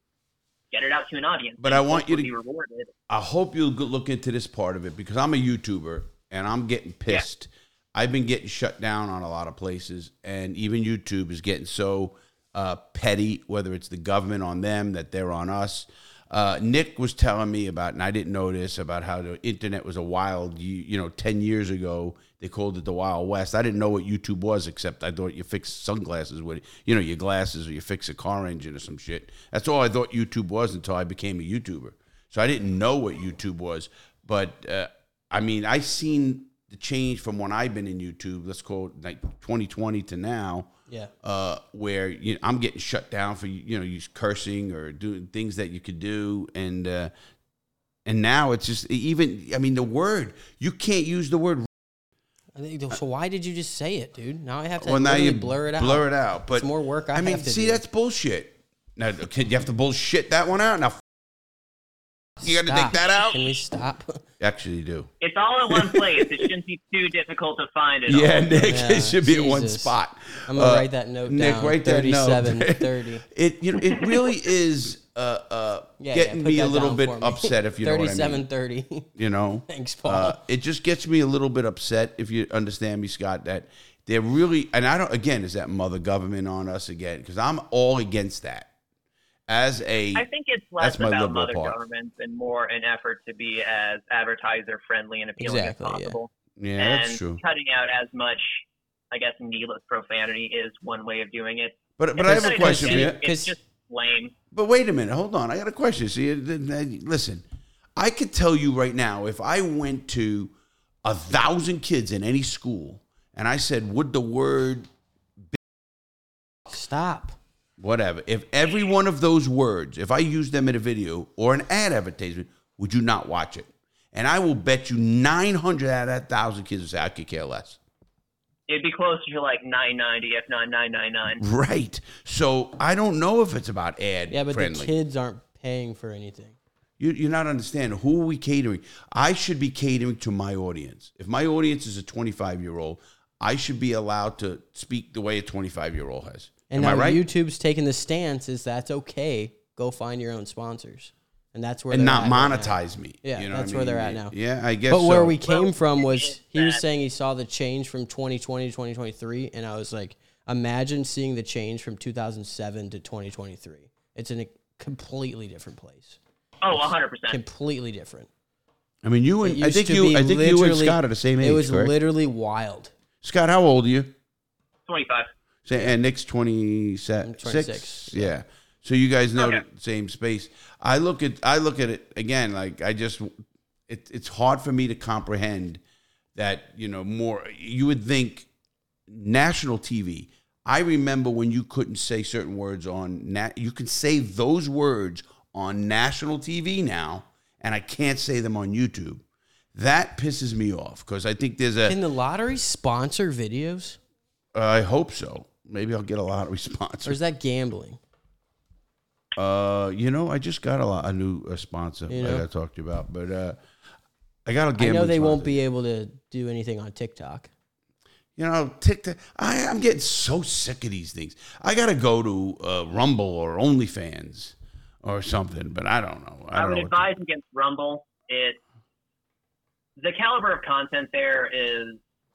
get it out to an audience. But and I want you to- hopefully be rewarded. I hope you'll go look into this part of it because I'm a YouTuber and I'm getting pissed. I've been getting shut down on a lot of places, and even YouTube is getting so uh, petty, whether it's the government on them, that they're on us. Uh, Nick was telling me about, and I didn't know this, about how the internet was a wild, you, you know, ten years ago, they called it the Wild West. I didn't know what YouTube was, except I thought you fix sunglasses with it, you know, your glasses, or you fix a car engine or some shit. That's all I thought YouTube was until I became a YouTuber. So I didn't know what YouTube was. But, uh, I mean, I seen the change from when I've been in YouTube, let's call it like twenty twenty to now. Yeah. Uh, where you know, I'm getting shut down for you know you cursing or doing things that you could do, and uh, and now it's just even I mean the word you can't use the word. I think, so why did you just say it, dude? Now I have to Well, now literally you blur it out. Blur it out, but It's more work I I mean, have to see, do. that's bullshit. Now, can you have to bullshit that one out? Now, you got to take Stop. that out. Can we stop? Actually, you do. It's all in one place. It shouldn't be too difficult to find it. Yeah, all. Nick, Yeah, it should be in one Jesus. spot. I'm gonna Uh, write that note Nick, down. write that note. thirty-seven thirty. It you know it really is uh, uh, Yeah, getting yeah, put me a that little down bit for me. upset if you know what I thirty-seven mean. thirty. You know, Thanks, Paul. Uh, it just gets me a little bit upset if you understand me, Scott. That they're really and I don't. Again, is that mother government on us again? Because I'm all against that. As a, I think it's less That's my about liberal mother part. governments and more an effort to be as advertiser friendly and appealing Exactly, yeah. as possible. yeah, and that's true. cutting out as much, I guess, needless profanity is one way of doing it. But but If I have it's a not question for you. intended, It's just lame. But wait a minute, hold on. I got a question. See, uh, uh, listen, I could tell you right now, if I went to a thousand kids in any school and I said, would the word Stop. whatever, if every one of those words, if I use them in a video or an ad advertisement, would you not watch it? And I will bet you nine hundred out of that thousand kids will say, I could care less. It'd be closer to like nine ninety, if not nine ninety-nine. Right. So I don't know if it's about ad Yeah, but friendly. the kids aren't paying for anything. You, you're not understanding. Who are we catering? I should be catering to my audience. If my audience is a twenty-five-year-old, I should be allowed to speak the way a twenty-five-year-old has. And Am now I right? YouTube's taking the stance is that's okay. Go find your own sponsors. And that's where and they're not at right now. monetize me. Yeah, you know that's what I where they're mean? at now. Yeah, I guess But where so. we came Well, from was it's he was that- saying he saw the change from twenty twenty to twenty twenty-three, and I was like, Imagine seeing the change from two thousand seven to twenty twenty-three. It's in a completely different place. Oh, one hundred percent. Completely different. I mean, you It and I used think to you be I think you and literally- Scott are the same age, It was correct? literally wild. Scott, how old are you? twenty-five. Say, and Nick's twenty-six. twenty-six, Yeah. So you guys know Okay. the same space. I look at I look at it again. Like I just, it, it's hard for me to comprehend that, you know, more. You would think national T V. I remember when you couldn't say certain words on nat. You can say those words on national T V now, and I can't say them on YouTube. That pisses me off because I think there's a. Can the lottery sponsor videos? I hope so. Maybe I'll get a lot of response. Or is that gambling? Uh, you know, I just got a lot a new a sponsor You I know? got to talk to you about, but uh, I got a I gambling know they won't sponsor. be able to do anything on TikTok. You know, TikTok. I, I'm getting so sick of these things. I got to go to uh, Rumble or OnlyFans or something, but I don't know. I I, don't would know. what to- advise against Rumble. It the caliber of content there is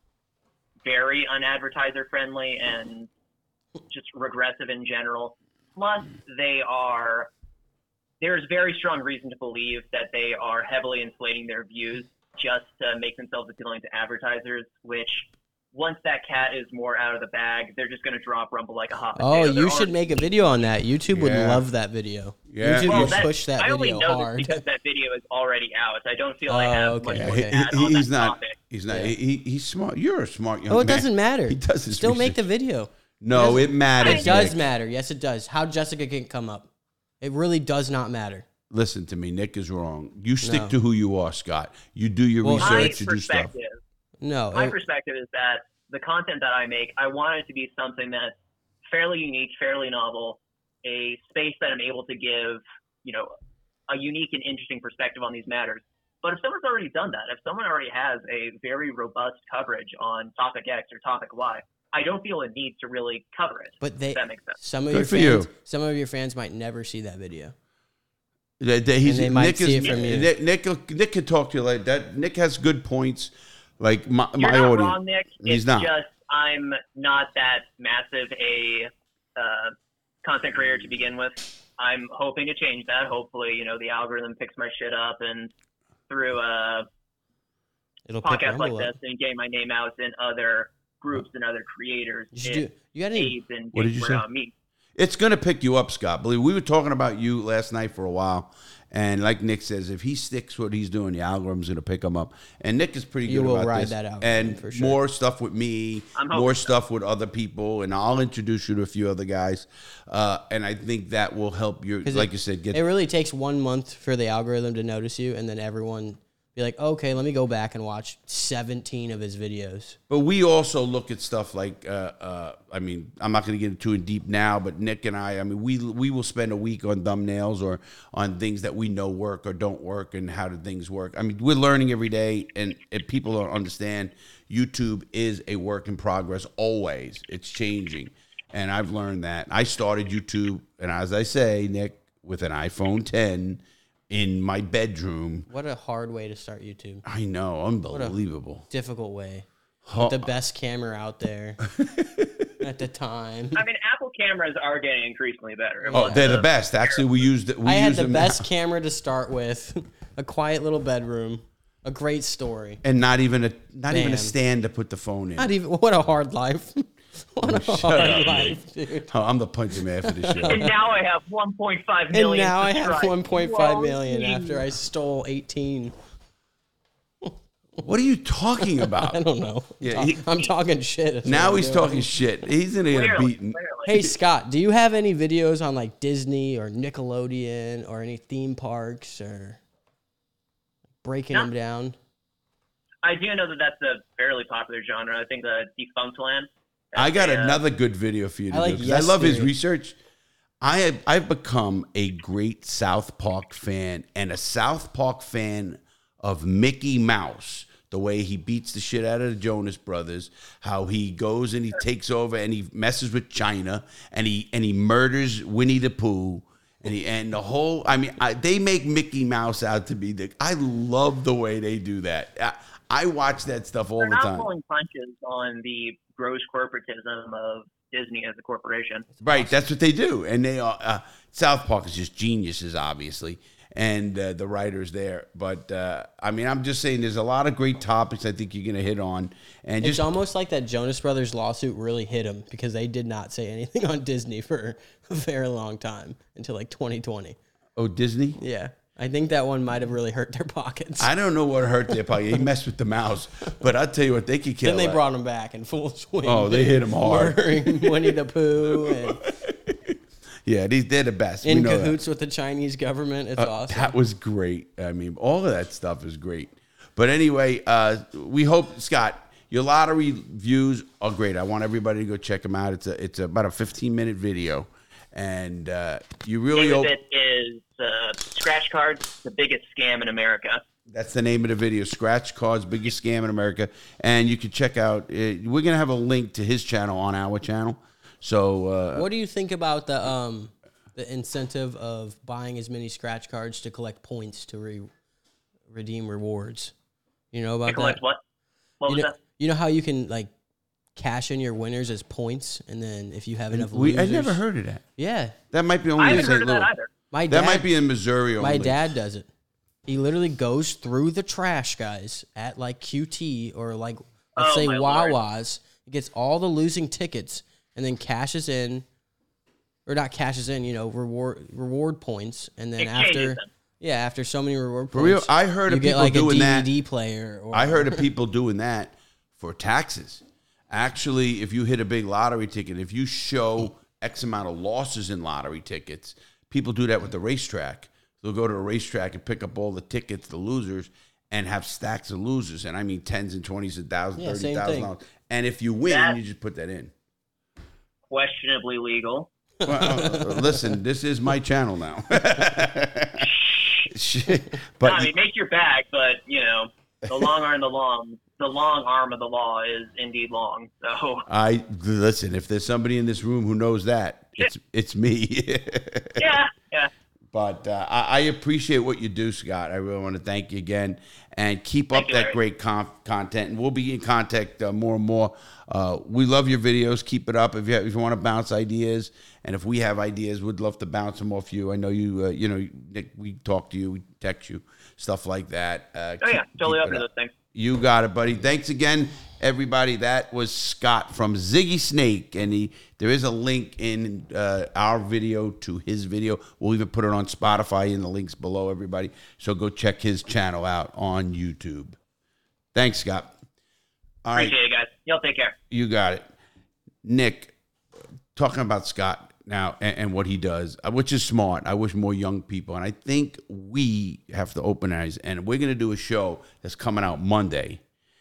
very unadvertiser friendly and just regressive in general. Plus, they are there's very strong reason to believe that they are heavily inflating their views just to make themselves appealing to advertisers, which once that cat is more out of the bag, they're just going to drop Rumble like a hot Oh, potato. There you are- should make a video on that. YouTube would Yeah. love that video. Yeah. YouTube Well, would that- push that I only video know hard. this because that video is already out. I don't feel I Oh, have okay. much Yeah, more he- to add he- on he's that not. topic. He's not. Yeah. He, he- he's smart. You're a smart young Oh, it man. doesn't matter. He does his Still make the research. video. No, it matters. It does Nick. matter. Yes, it does. How Jessica can come up. It really does not matter. Listen to me. Nick is wrong. You stick No. to who you are, Scott. You do your Well, My research. You do stuff. perspective, No. my it- perspective is that the content that I make, I want it to be something that's fairly unique, fairly novel, a space that I'm able to give, you know, a unique and interesting perspective on these matters. But if someone's already done that, if someone already has a very robust coverage on topic X or topic Y, I don't feel a need to really cover it. but they, if that makes sense. some of Good your for fans, you. some of your fans might never see that video. That- that he's, And they might Nick see is, it from you. Nick, Nick, Nick can talk to you like that. Nick has good points. Like my, You're my not audience. wrong, Nick. He's It's not. just I'm not that massive a uh, content creator to begin with. I'm hoping to change that. Hopefully, you know, the algorithm picks my shit up and through uh, It'll pick podcasts like Rumble this up. and getting my name out in other groups and other creators. You should it do. You got any? aids in What did getting you word say? out me. It's gonna pick you up, Scott. Believe we were talking about you last night for a while, and like Nick says, if he sticks what he's doing, the algorithm's gonna pick him up. And Nick is pretty You good will about ride this. that algorithm and for sure. more stuff with me, I'm hoping more so. stuff with other people, and I'll introduce you to a few other guys. Uh, and I think that will help you, 'Cause like it- you said, get It really takes one month for the algorithm to notice you, and then everyone be like, okay, let me go back and watch seventeen of his videos. But we also look at stuff like, uh, uh, I mean, I'm not going to get too in deep now, but Nick and I, I mean, we we will spend a week on thumbnails or on things that we know work or don't work and how do things work. I mean, we're learning every day, and if people don't understand, YouTube is a work in progress always. It's changing, and I've learned that. I started YouTube, and as I say, Nick, with an iPhone ten in my bedroom. What a hard way to start YouTube. I know, unbelievable. Difficult way. Huh. With the best camera out there at the time. I mean, Apple cameras are getting increasingly better. It Oh, was, they're the uh, best. Actually, we used it. We I had use the them best now. camera to start with, a quiet little bedroom, a great story. and not even a not even a Man. stand to put the phone in. Not even what a hard life. What a shut hard up, life, dude. Oh, I'm the punching man for the And show. now I have one point five And million. now I have subscribers. one point five Whoa, million geez. after I stole eighteen. What are you talking I about? don't know. Yeah, I'm, he- ta- I'm talking shit. That's Now what I'm he's doing. talking shit. He's in a Clearly, beating. clearly. Hey Scott, do you have any videos on like Disney or Nickelodeon or any theme parks or breaking No. them down? I do know that that's a fairly popular genre. I think the Defunct Land. I got That's a, uh, another good video for you to I like do because I love his Yes Theory. research. I have I've become a great South Park fan and a South Park fan of Mickey Mouse. The way he beats the shit out of the Jonas Brothers, how he goes and he takes over and he messes with China and he and he murders Winnie the Pooh and he and the whole. I mean, I, they make Mickey Mouse out to be the. I love the way they do that. I, I watch that stuff all They're the not time. pulling punches on the gross corporatism of Disney as a corporation. Right, that's what they do, and they are. Uh, South Park is just geniuses, obviously, and uh, the writers there. But uh, I mean, I'm just saying, there's a lot of great topics I think you're going to hit on, and It's just almost like that Jonas Brothers lawsuit really hit them because they did not say anything on Disney for a very long time until like twenty twenty. oh Disney. Yeah. I think that one might have really hurt their pockets. I don't know what hurt their pocket. He messed with the mouse, but I'll tell you what, they could kill. Then they that. brought him back in full swing. Oh, they hit him hard. Murdering Winnie the Pooh and Yeah, these they're the best. We in know cahoots that. with the Chinese government. It's Uh, awesome. That was great. I mean, all of that stuff is great. But anyway, uh, we hope, Scott, your lottery views are great. I want everybody to go check them out. It's a it's about a fifteen minute video, and uh, you really Name of hope. it is uh, Scratch Cards, the biggest scam in America. That's the name of the video, Scratch Cards, Biggest Scam in America. And you can check out, uh, we're going to have a link to his channel on our channel. So, uh, What do you think about the um the incentive of buying as many scratch cards to collect points to re- redeem rewards? You know about To collect that? what? What was You know, that? you know how you can like cash in your winners as points, and then if you have enough we, losers, I never heard of that. Yeah, That might be I only in haven't heard Saint of Louis. that either. my dad, That might be in Missouri only. my dad does it. He literally goes through the trash guys at like Q T or like let's Oh, say my Lord. Wawa's. He gets all the losing tickets and then cashes in, or not cashes in, you know, reward reward points, and then Exchanges after them. yeah, after so many reward For real, points, I heard you of get people like doing a that. D V D player. Or, I heard of people doing that for taxes. Actually, if you hit a big lottery ticket, if you show X amount of losses in lottery tickets, people do that with the racetrack. They'll go to a racetrack and pick up all the tickets, the losers, and have stacks of losers. And I mean tens and twenties and thousands, Yeah, thirty same thousand thing. dollars. And if you win, That- you just put that in. Questionably legal. Well, uh, listen, this is my channel now. Shit. But I mean, make your bag, but you know, the long arm, the long, the long arm of the law is indeed long. So I listen. If there's somebody in this room who knows that, it's it's me. yeah, yeah. But uh, I, I appreciate what you do, Scott. I really want to thank you again, and keep up Thank you, that Larry. great conf- content. And we'll be in contact uh, more and more. Uh, we love your videos. Keep it up. If you have, if you want to bounce ideas, and if we have ideas, we'd love to bounce them off you. I know you. Uh, you know, Nick, we talk to you, we text you, stuff like that. Uh, Oh yeah, keep- totally keep up it to those things. You got it, buddy. Thanks again, everybody. That was Scott from Ziggy Snake, and he there is a link in uh, our video to his video. We'll even put it on Spotify in the links below, everybody. So go check his channel out on YouTube. Thanks, Scott. All right, Appreciate it, guys. Y'all take care. you got it. Nick, talking about Scott now and, and what he does, uh, which is smart. I wish more young people, and I think we have to open eyes, and we're going to do a show that's coming out Monday,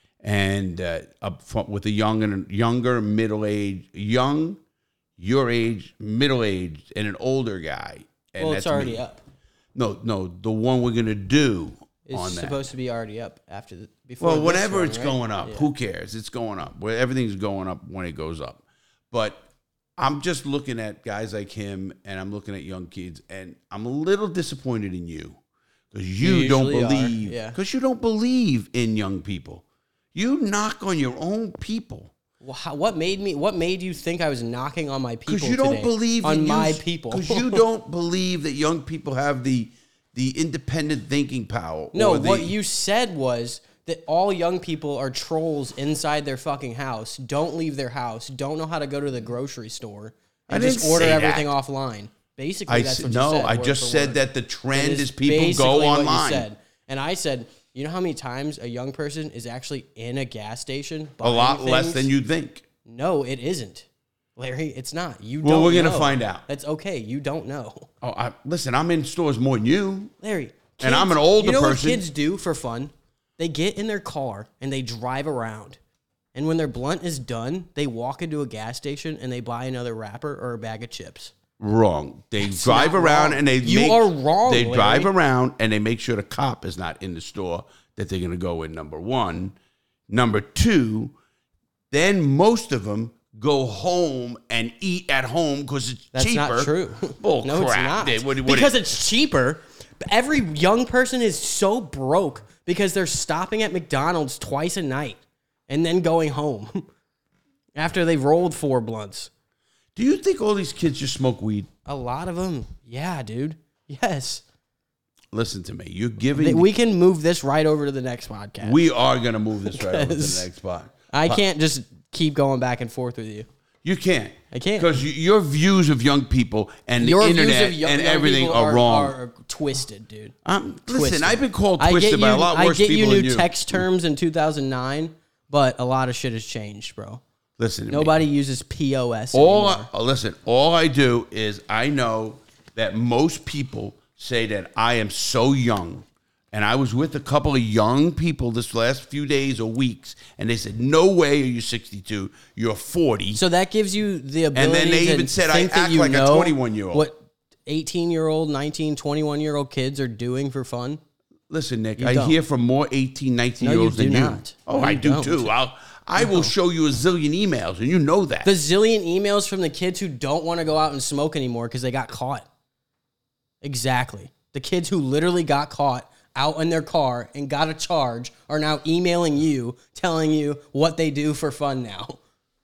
and uh, up front with a young and younger, middle age, young, your age, middle aged, and an older guy. And well, it's that's already me. up. No, no, the one we're going to do It's on that. supposed to be already up after the before. Well, this whenever one, it's right? going up, Yeah. who cares? It's going up. Well, everything's going up when it goes up. But I'm just looking at guys like him, and I'm looking at young kids, and I'm a little disappointed in you because you, You don't usually are, believe yeah. because you don't believe in young people. You knock on your own people Well, how, what made me? What made you think I was knocking on my people? because you don't today? believe on in my you, people. because you don't believe that young people have the the independent thinking power. No, or the, what you said was that all young people are trolls inside their fucking house, don't leave their house, don't know how to go to the grocery store, and I just didn't order say everything that. offline. Basically, I that's s- what you no, said. I word just for said word. that the trend That is people go basically what you online. said. And I said, you know how many times a young person is actually in a gas station? A lot buying less things? than you think. No, it isn't, Larry. It's not. You Well, don't. we're gonna know. find out. That's okay. You don't know, Oh, I, listen, I'm in stores more than you. Larry. And I'm an older you know person. what kids do for fun? They get in their car and they drive around. And when their blunt is done, they walk into a gas station and they buy another wrapper or a bag of chips. Wrong. They drive not around wrong. and they You make, are wrong, They Larry. drive around and they make sure the cop is not in the store that they're going to go in. Number one, number two. Then most of them go home and eat at home because it's That's cheaper. not true. Bull no, crap. it's not. They- what- what- because it's cheaper. Every young person is so broke because they're stopping at McDonald's twice a night and then going home after they've rolled four blunts. Do you think all these kids just smoke weed? A lot of them. Yeah, dude. Yes. Listen to me. You're giving. We can move this right over to the next podcast. We are going to move this right over to the next spot. I can't just keep going back and forth with you. You can't. I can't. Because your views of young people and Your the views internet of young, and young everything people are, are wrong. Are twisted, dude. Um, Twisted. Listen, I've been called I twisted get by you, a lot I worse get you people new than you. text terms in two thousand nine, but a lot of shit has changed, bro. Listen to Nobody me. uses P O S All anymore. I, listen, all I do is I know that most people say that I am so young. And I was with a couple of young people this last few days or weeks, and they said, "No way are you sixty-two. You're forty." So that gives you the ability then they to even said I think that act you like a know twenty-one-year-old. What eighteen-year-old, nineteen, twenty-one-year-old kids are doing for fun? Listen, Nick, You I don't. hear from more eighteen, nineteen No, year you olds do than you. not. Oh, No, I you do don't. too. I'll, I will show you a zillion emails, and you know that. The zillion emails from the kids who don't want to go out and smoke anymore because they got caught. Exactly. The kids who literally got caught out in their car and got a charge are now emailing you, telling you what they do for fun now.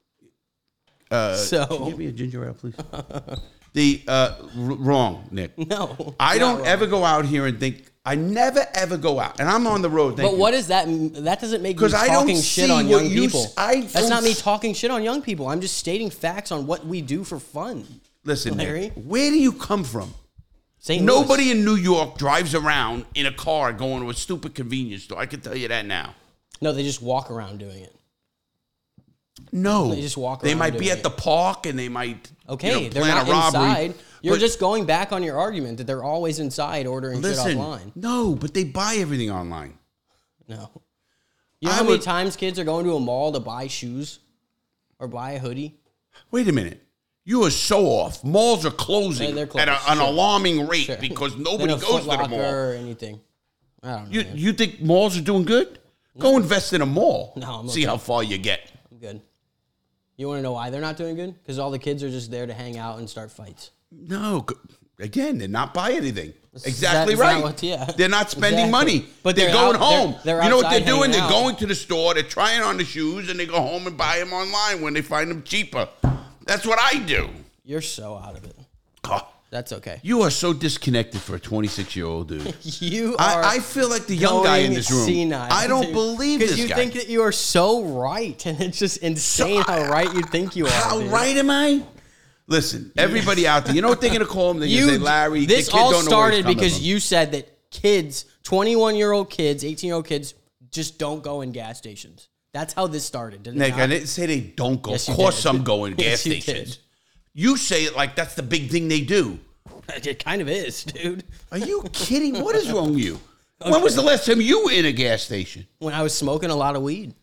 Uh, So- can you give me a ginger ale, please? the uh, r- wrong, Nick. No. I not don't wrong. ever go out here and think. I never ever go out, and I'm on the road. Thank But you. what is that? That doesn't make me 'Cause I don't talking shit see on what young you people. s- I That's don't not me s- talking shit on young people. I'm just stating facts on what we do for fun. Listen, Larry? Nick, where do you come from? Saint Nobody Louis. in New York drives around in a car going to a stupid convenience store. I can tell you that now. No, they just walk around doing it. No, They just walk They around might be doing at it. the park and they might Okay, you know, they're plan not a robbery. inside. You're But just going back on your argument that they're always inside ordering listen. shit offline. No, but they buy everything online. No. You know I how many would- times kids are going to a mall to buy shoes or buy a hoodie? Wait a minute. You are so off. Malls are closing Yeah, they're at a, closed, an sure. alarming rate Sure. because Then nobody a goes Foot to the Locker mall. or anything. I don't know. You man. you think malls are doing good? Go invest in a mall. No, I'm See okay. how far you get. I'm good. You want to know why they're not doing good? Because all the kids are just there to hang out and start fights. No, g- again, they're not buying anything. Is Exactly that- is that right. what- yeah. They're not spending Exactly. money. But they're, they're going out- they're- home. they're you know what they're outside doing? hanging They're out. going to the store. They're trying on the shoes, and they go home and buy them online when they find them cheaper. That's what I do. You're so out of it. Oh, That's okay. you are so disconnected for a twenty-six-year-old dude. You are. I, I feel like the young guy in going this room. senile, I don't dude. believe this you guy. think that you are so right, and it's just insane So- how right you think you are. How dude. right am I? Listen, everybody out there, you know what they're going to call him? They're going to You, say, Larry, this the kid all don't know where he's started coming because from. you said that kids, twenty-one-year-old kids, eighteen-year-old kids, just don't go in gas stations. That's how this started. Did it Nick, not? I didn't say they don't go. Yes, of you course did. some go in gas Yes, you stations. did. You say it like that's the big thing they do. It kind of is, dude. Are you kidding? What is wrong with you? When was the last time you were in a gas station? When I was smoking a lot of weed,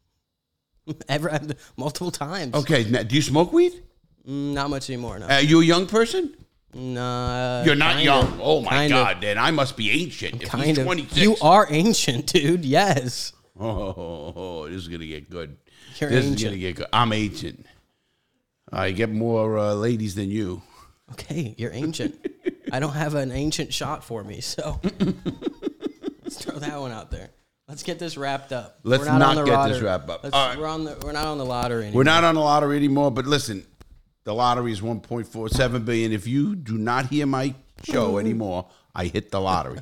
ever multiple times. Okay, now, do you smoke weed? Mm, Not much anymore. No. Are you a young person? Nah, You're not kinda, young. Oh my kinda, God, then I must be ancient. If Kind he's of. twenty-six. You are ancient, dude. Yes. Oh, oh, oh, oh, this is gonna get good. You're this is ancient. gonna get good. I'm ancient. I get more uh, ladies than you. Okay, you're ancient. I don't have an ancient shot for me, so let's throw that one out there. Let's get this wrapped up. Let's We're not, not on the get lottery. this wrapped up. Let's- All right. We're on the. We're not on the lottery anymore. We're not on the lottery anymore, but listen, the lottery is one point four seven billion. If you do not hear my show anymore, I hit the lottery.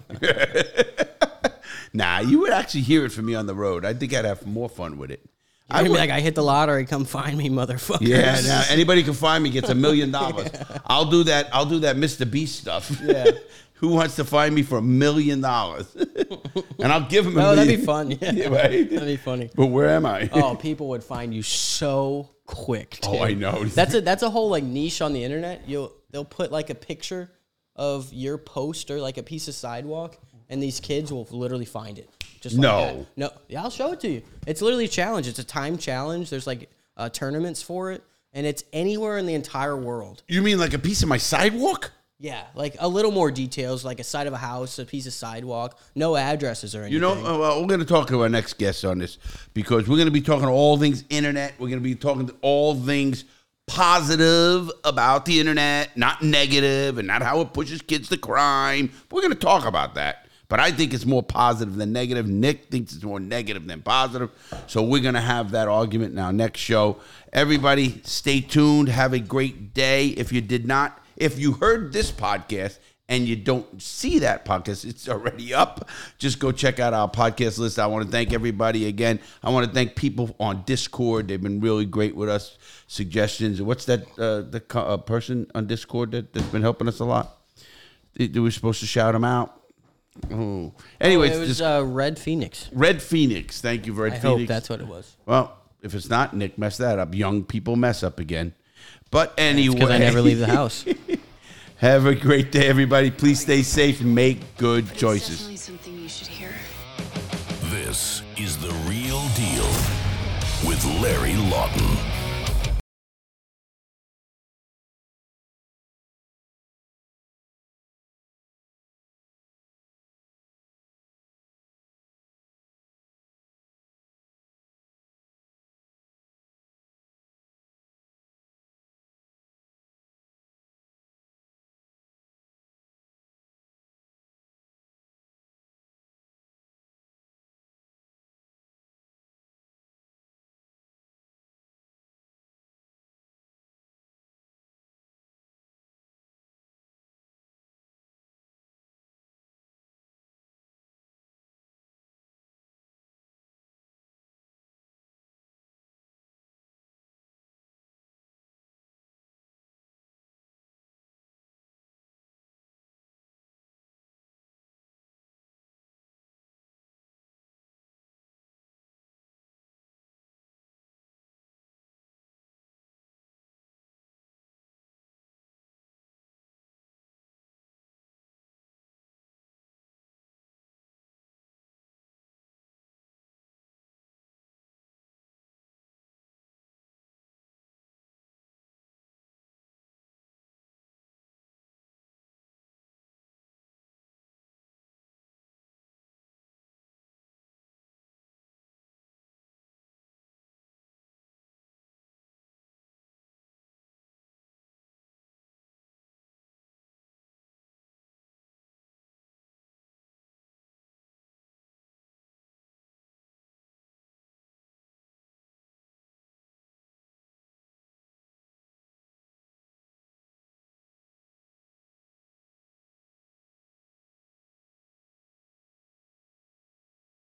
Nah, you would actually hear it from me on the road. I think I'd have more fun with it. You're gonna would- be like, I hit the lottery. Come find me, motherfucker. Yeah, now anybody can find me gets a million dollars. I'll do that. I'll do that Mister Beast stuff. Yeah. Who wants to find me for a million dollars? And I'll give him a Oh, million. that'd be fun. Yeah, Yeah, right? that'd be funny. But where am I? Oh, people would find you so quick. Oh, dude. I know. That's a that's a whole like niche on the internet. You'll they'll put like a picture of your post or like a piece of sidewalk, and these kids will literally find it. Just like No. that. no, yeah, I'll show it to you. It's literally a challenge. It's a time challenge. There's like uh, tournaments for it, and it's anywhere in the entire world. You mean like a piece of my sidewalk? Yeah, like a little more details, like a side of a house, a piece of sidewalk, no addresses or anything. You know, uh, well, we're going to talk to our next guest on this because we're going to be talking all things internet. We're going to be talking all things positive about the internet, not negative, and not how it pushes kids to crime. We're going to talk about that But I think it's more positive than negative. Nick thinks it's more negative than positive. So we're going to have that argument in our next show. Everybody, stay tuned. Have a great day. If you did not, if you heard this podcast and you don't see that podcast, it's already up. Just go check out our podcast list. I want to thank everybody again. I want to thank people on Discord. They've been really great with us. Suggestions. What's that uh, the uh, person on Discord that, that's been helping us a lot? They, they were supposed to shout them out. Oh. Anyways, oh, it was just, uh, Red Phoenix. Red Phoenix. Thank you, Red I Phoenix. hope that's what it was. Well, if it's not, Nick messed that up. Young people mess up again. But anyway. Because I never leave the house. Have a great day, everybody. Please stay safe and make good But choices. It's definitely something you should hear. This is The Real Deal with Larry Lawton.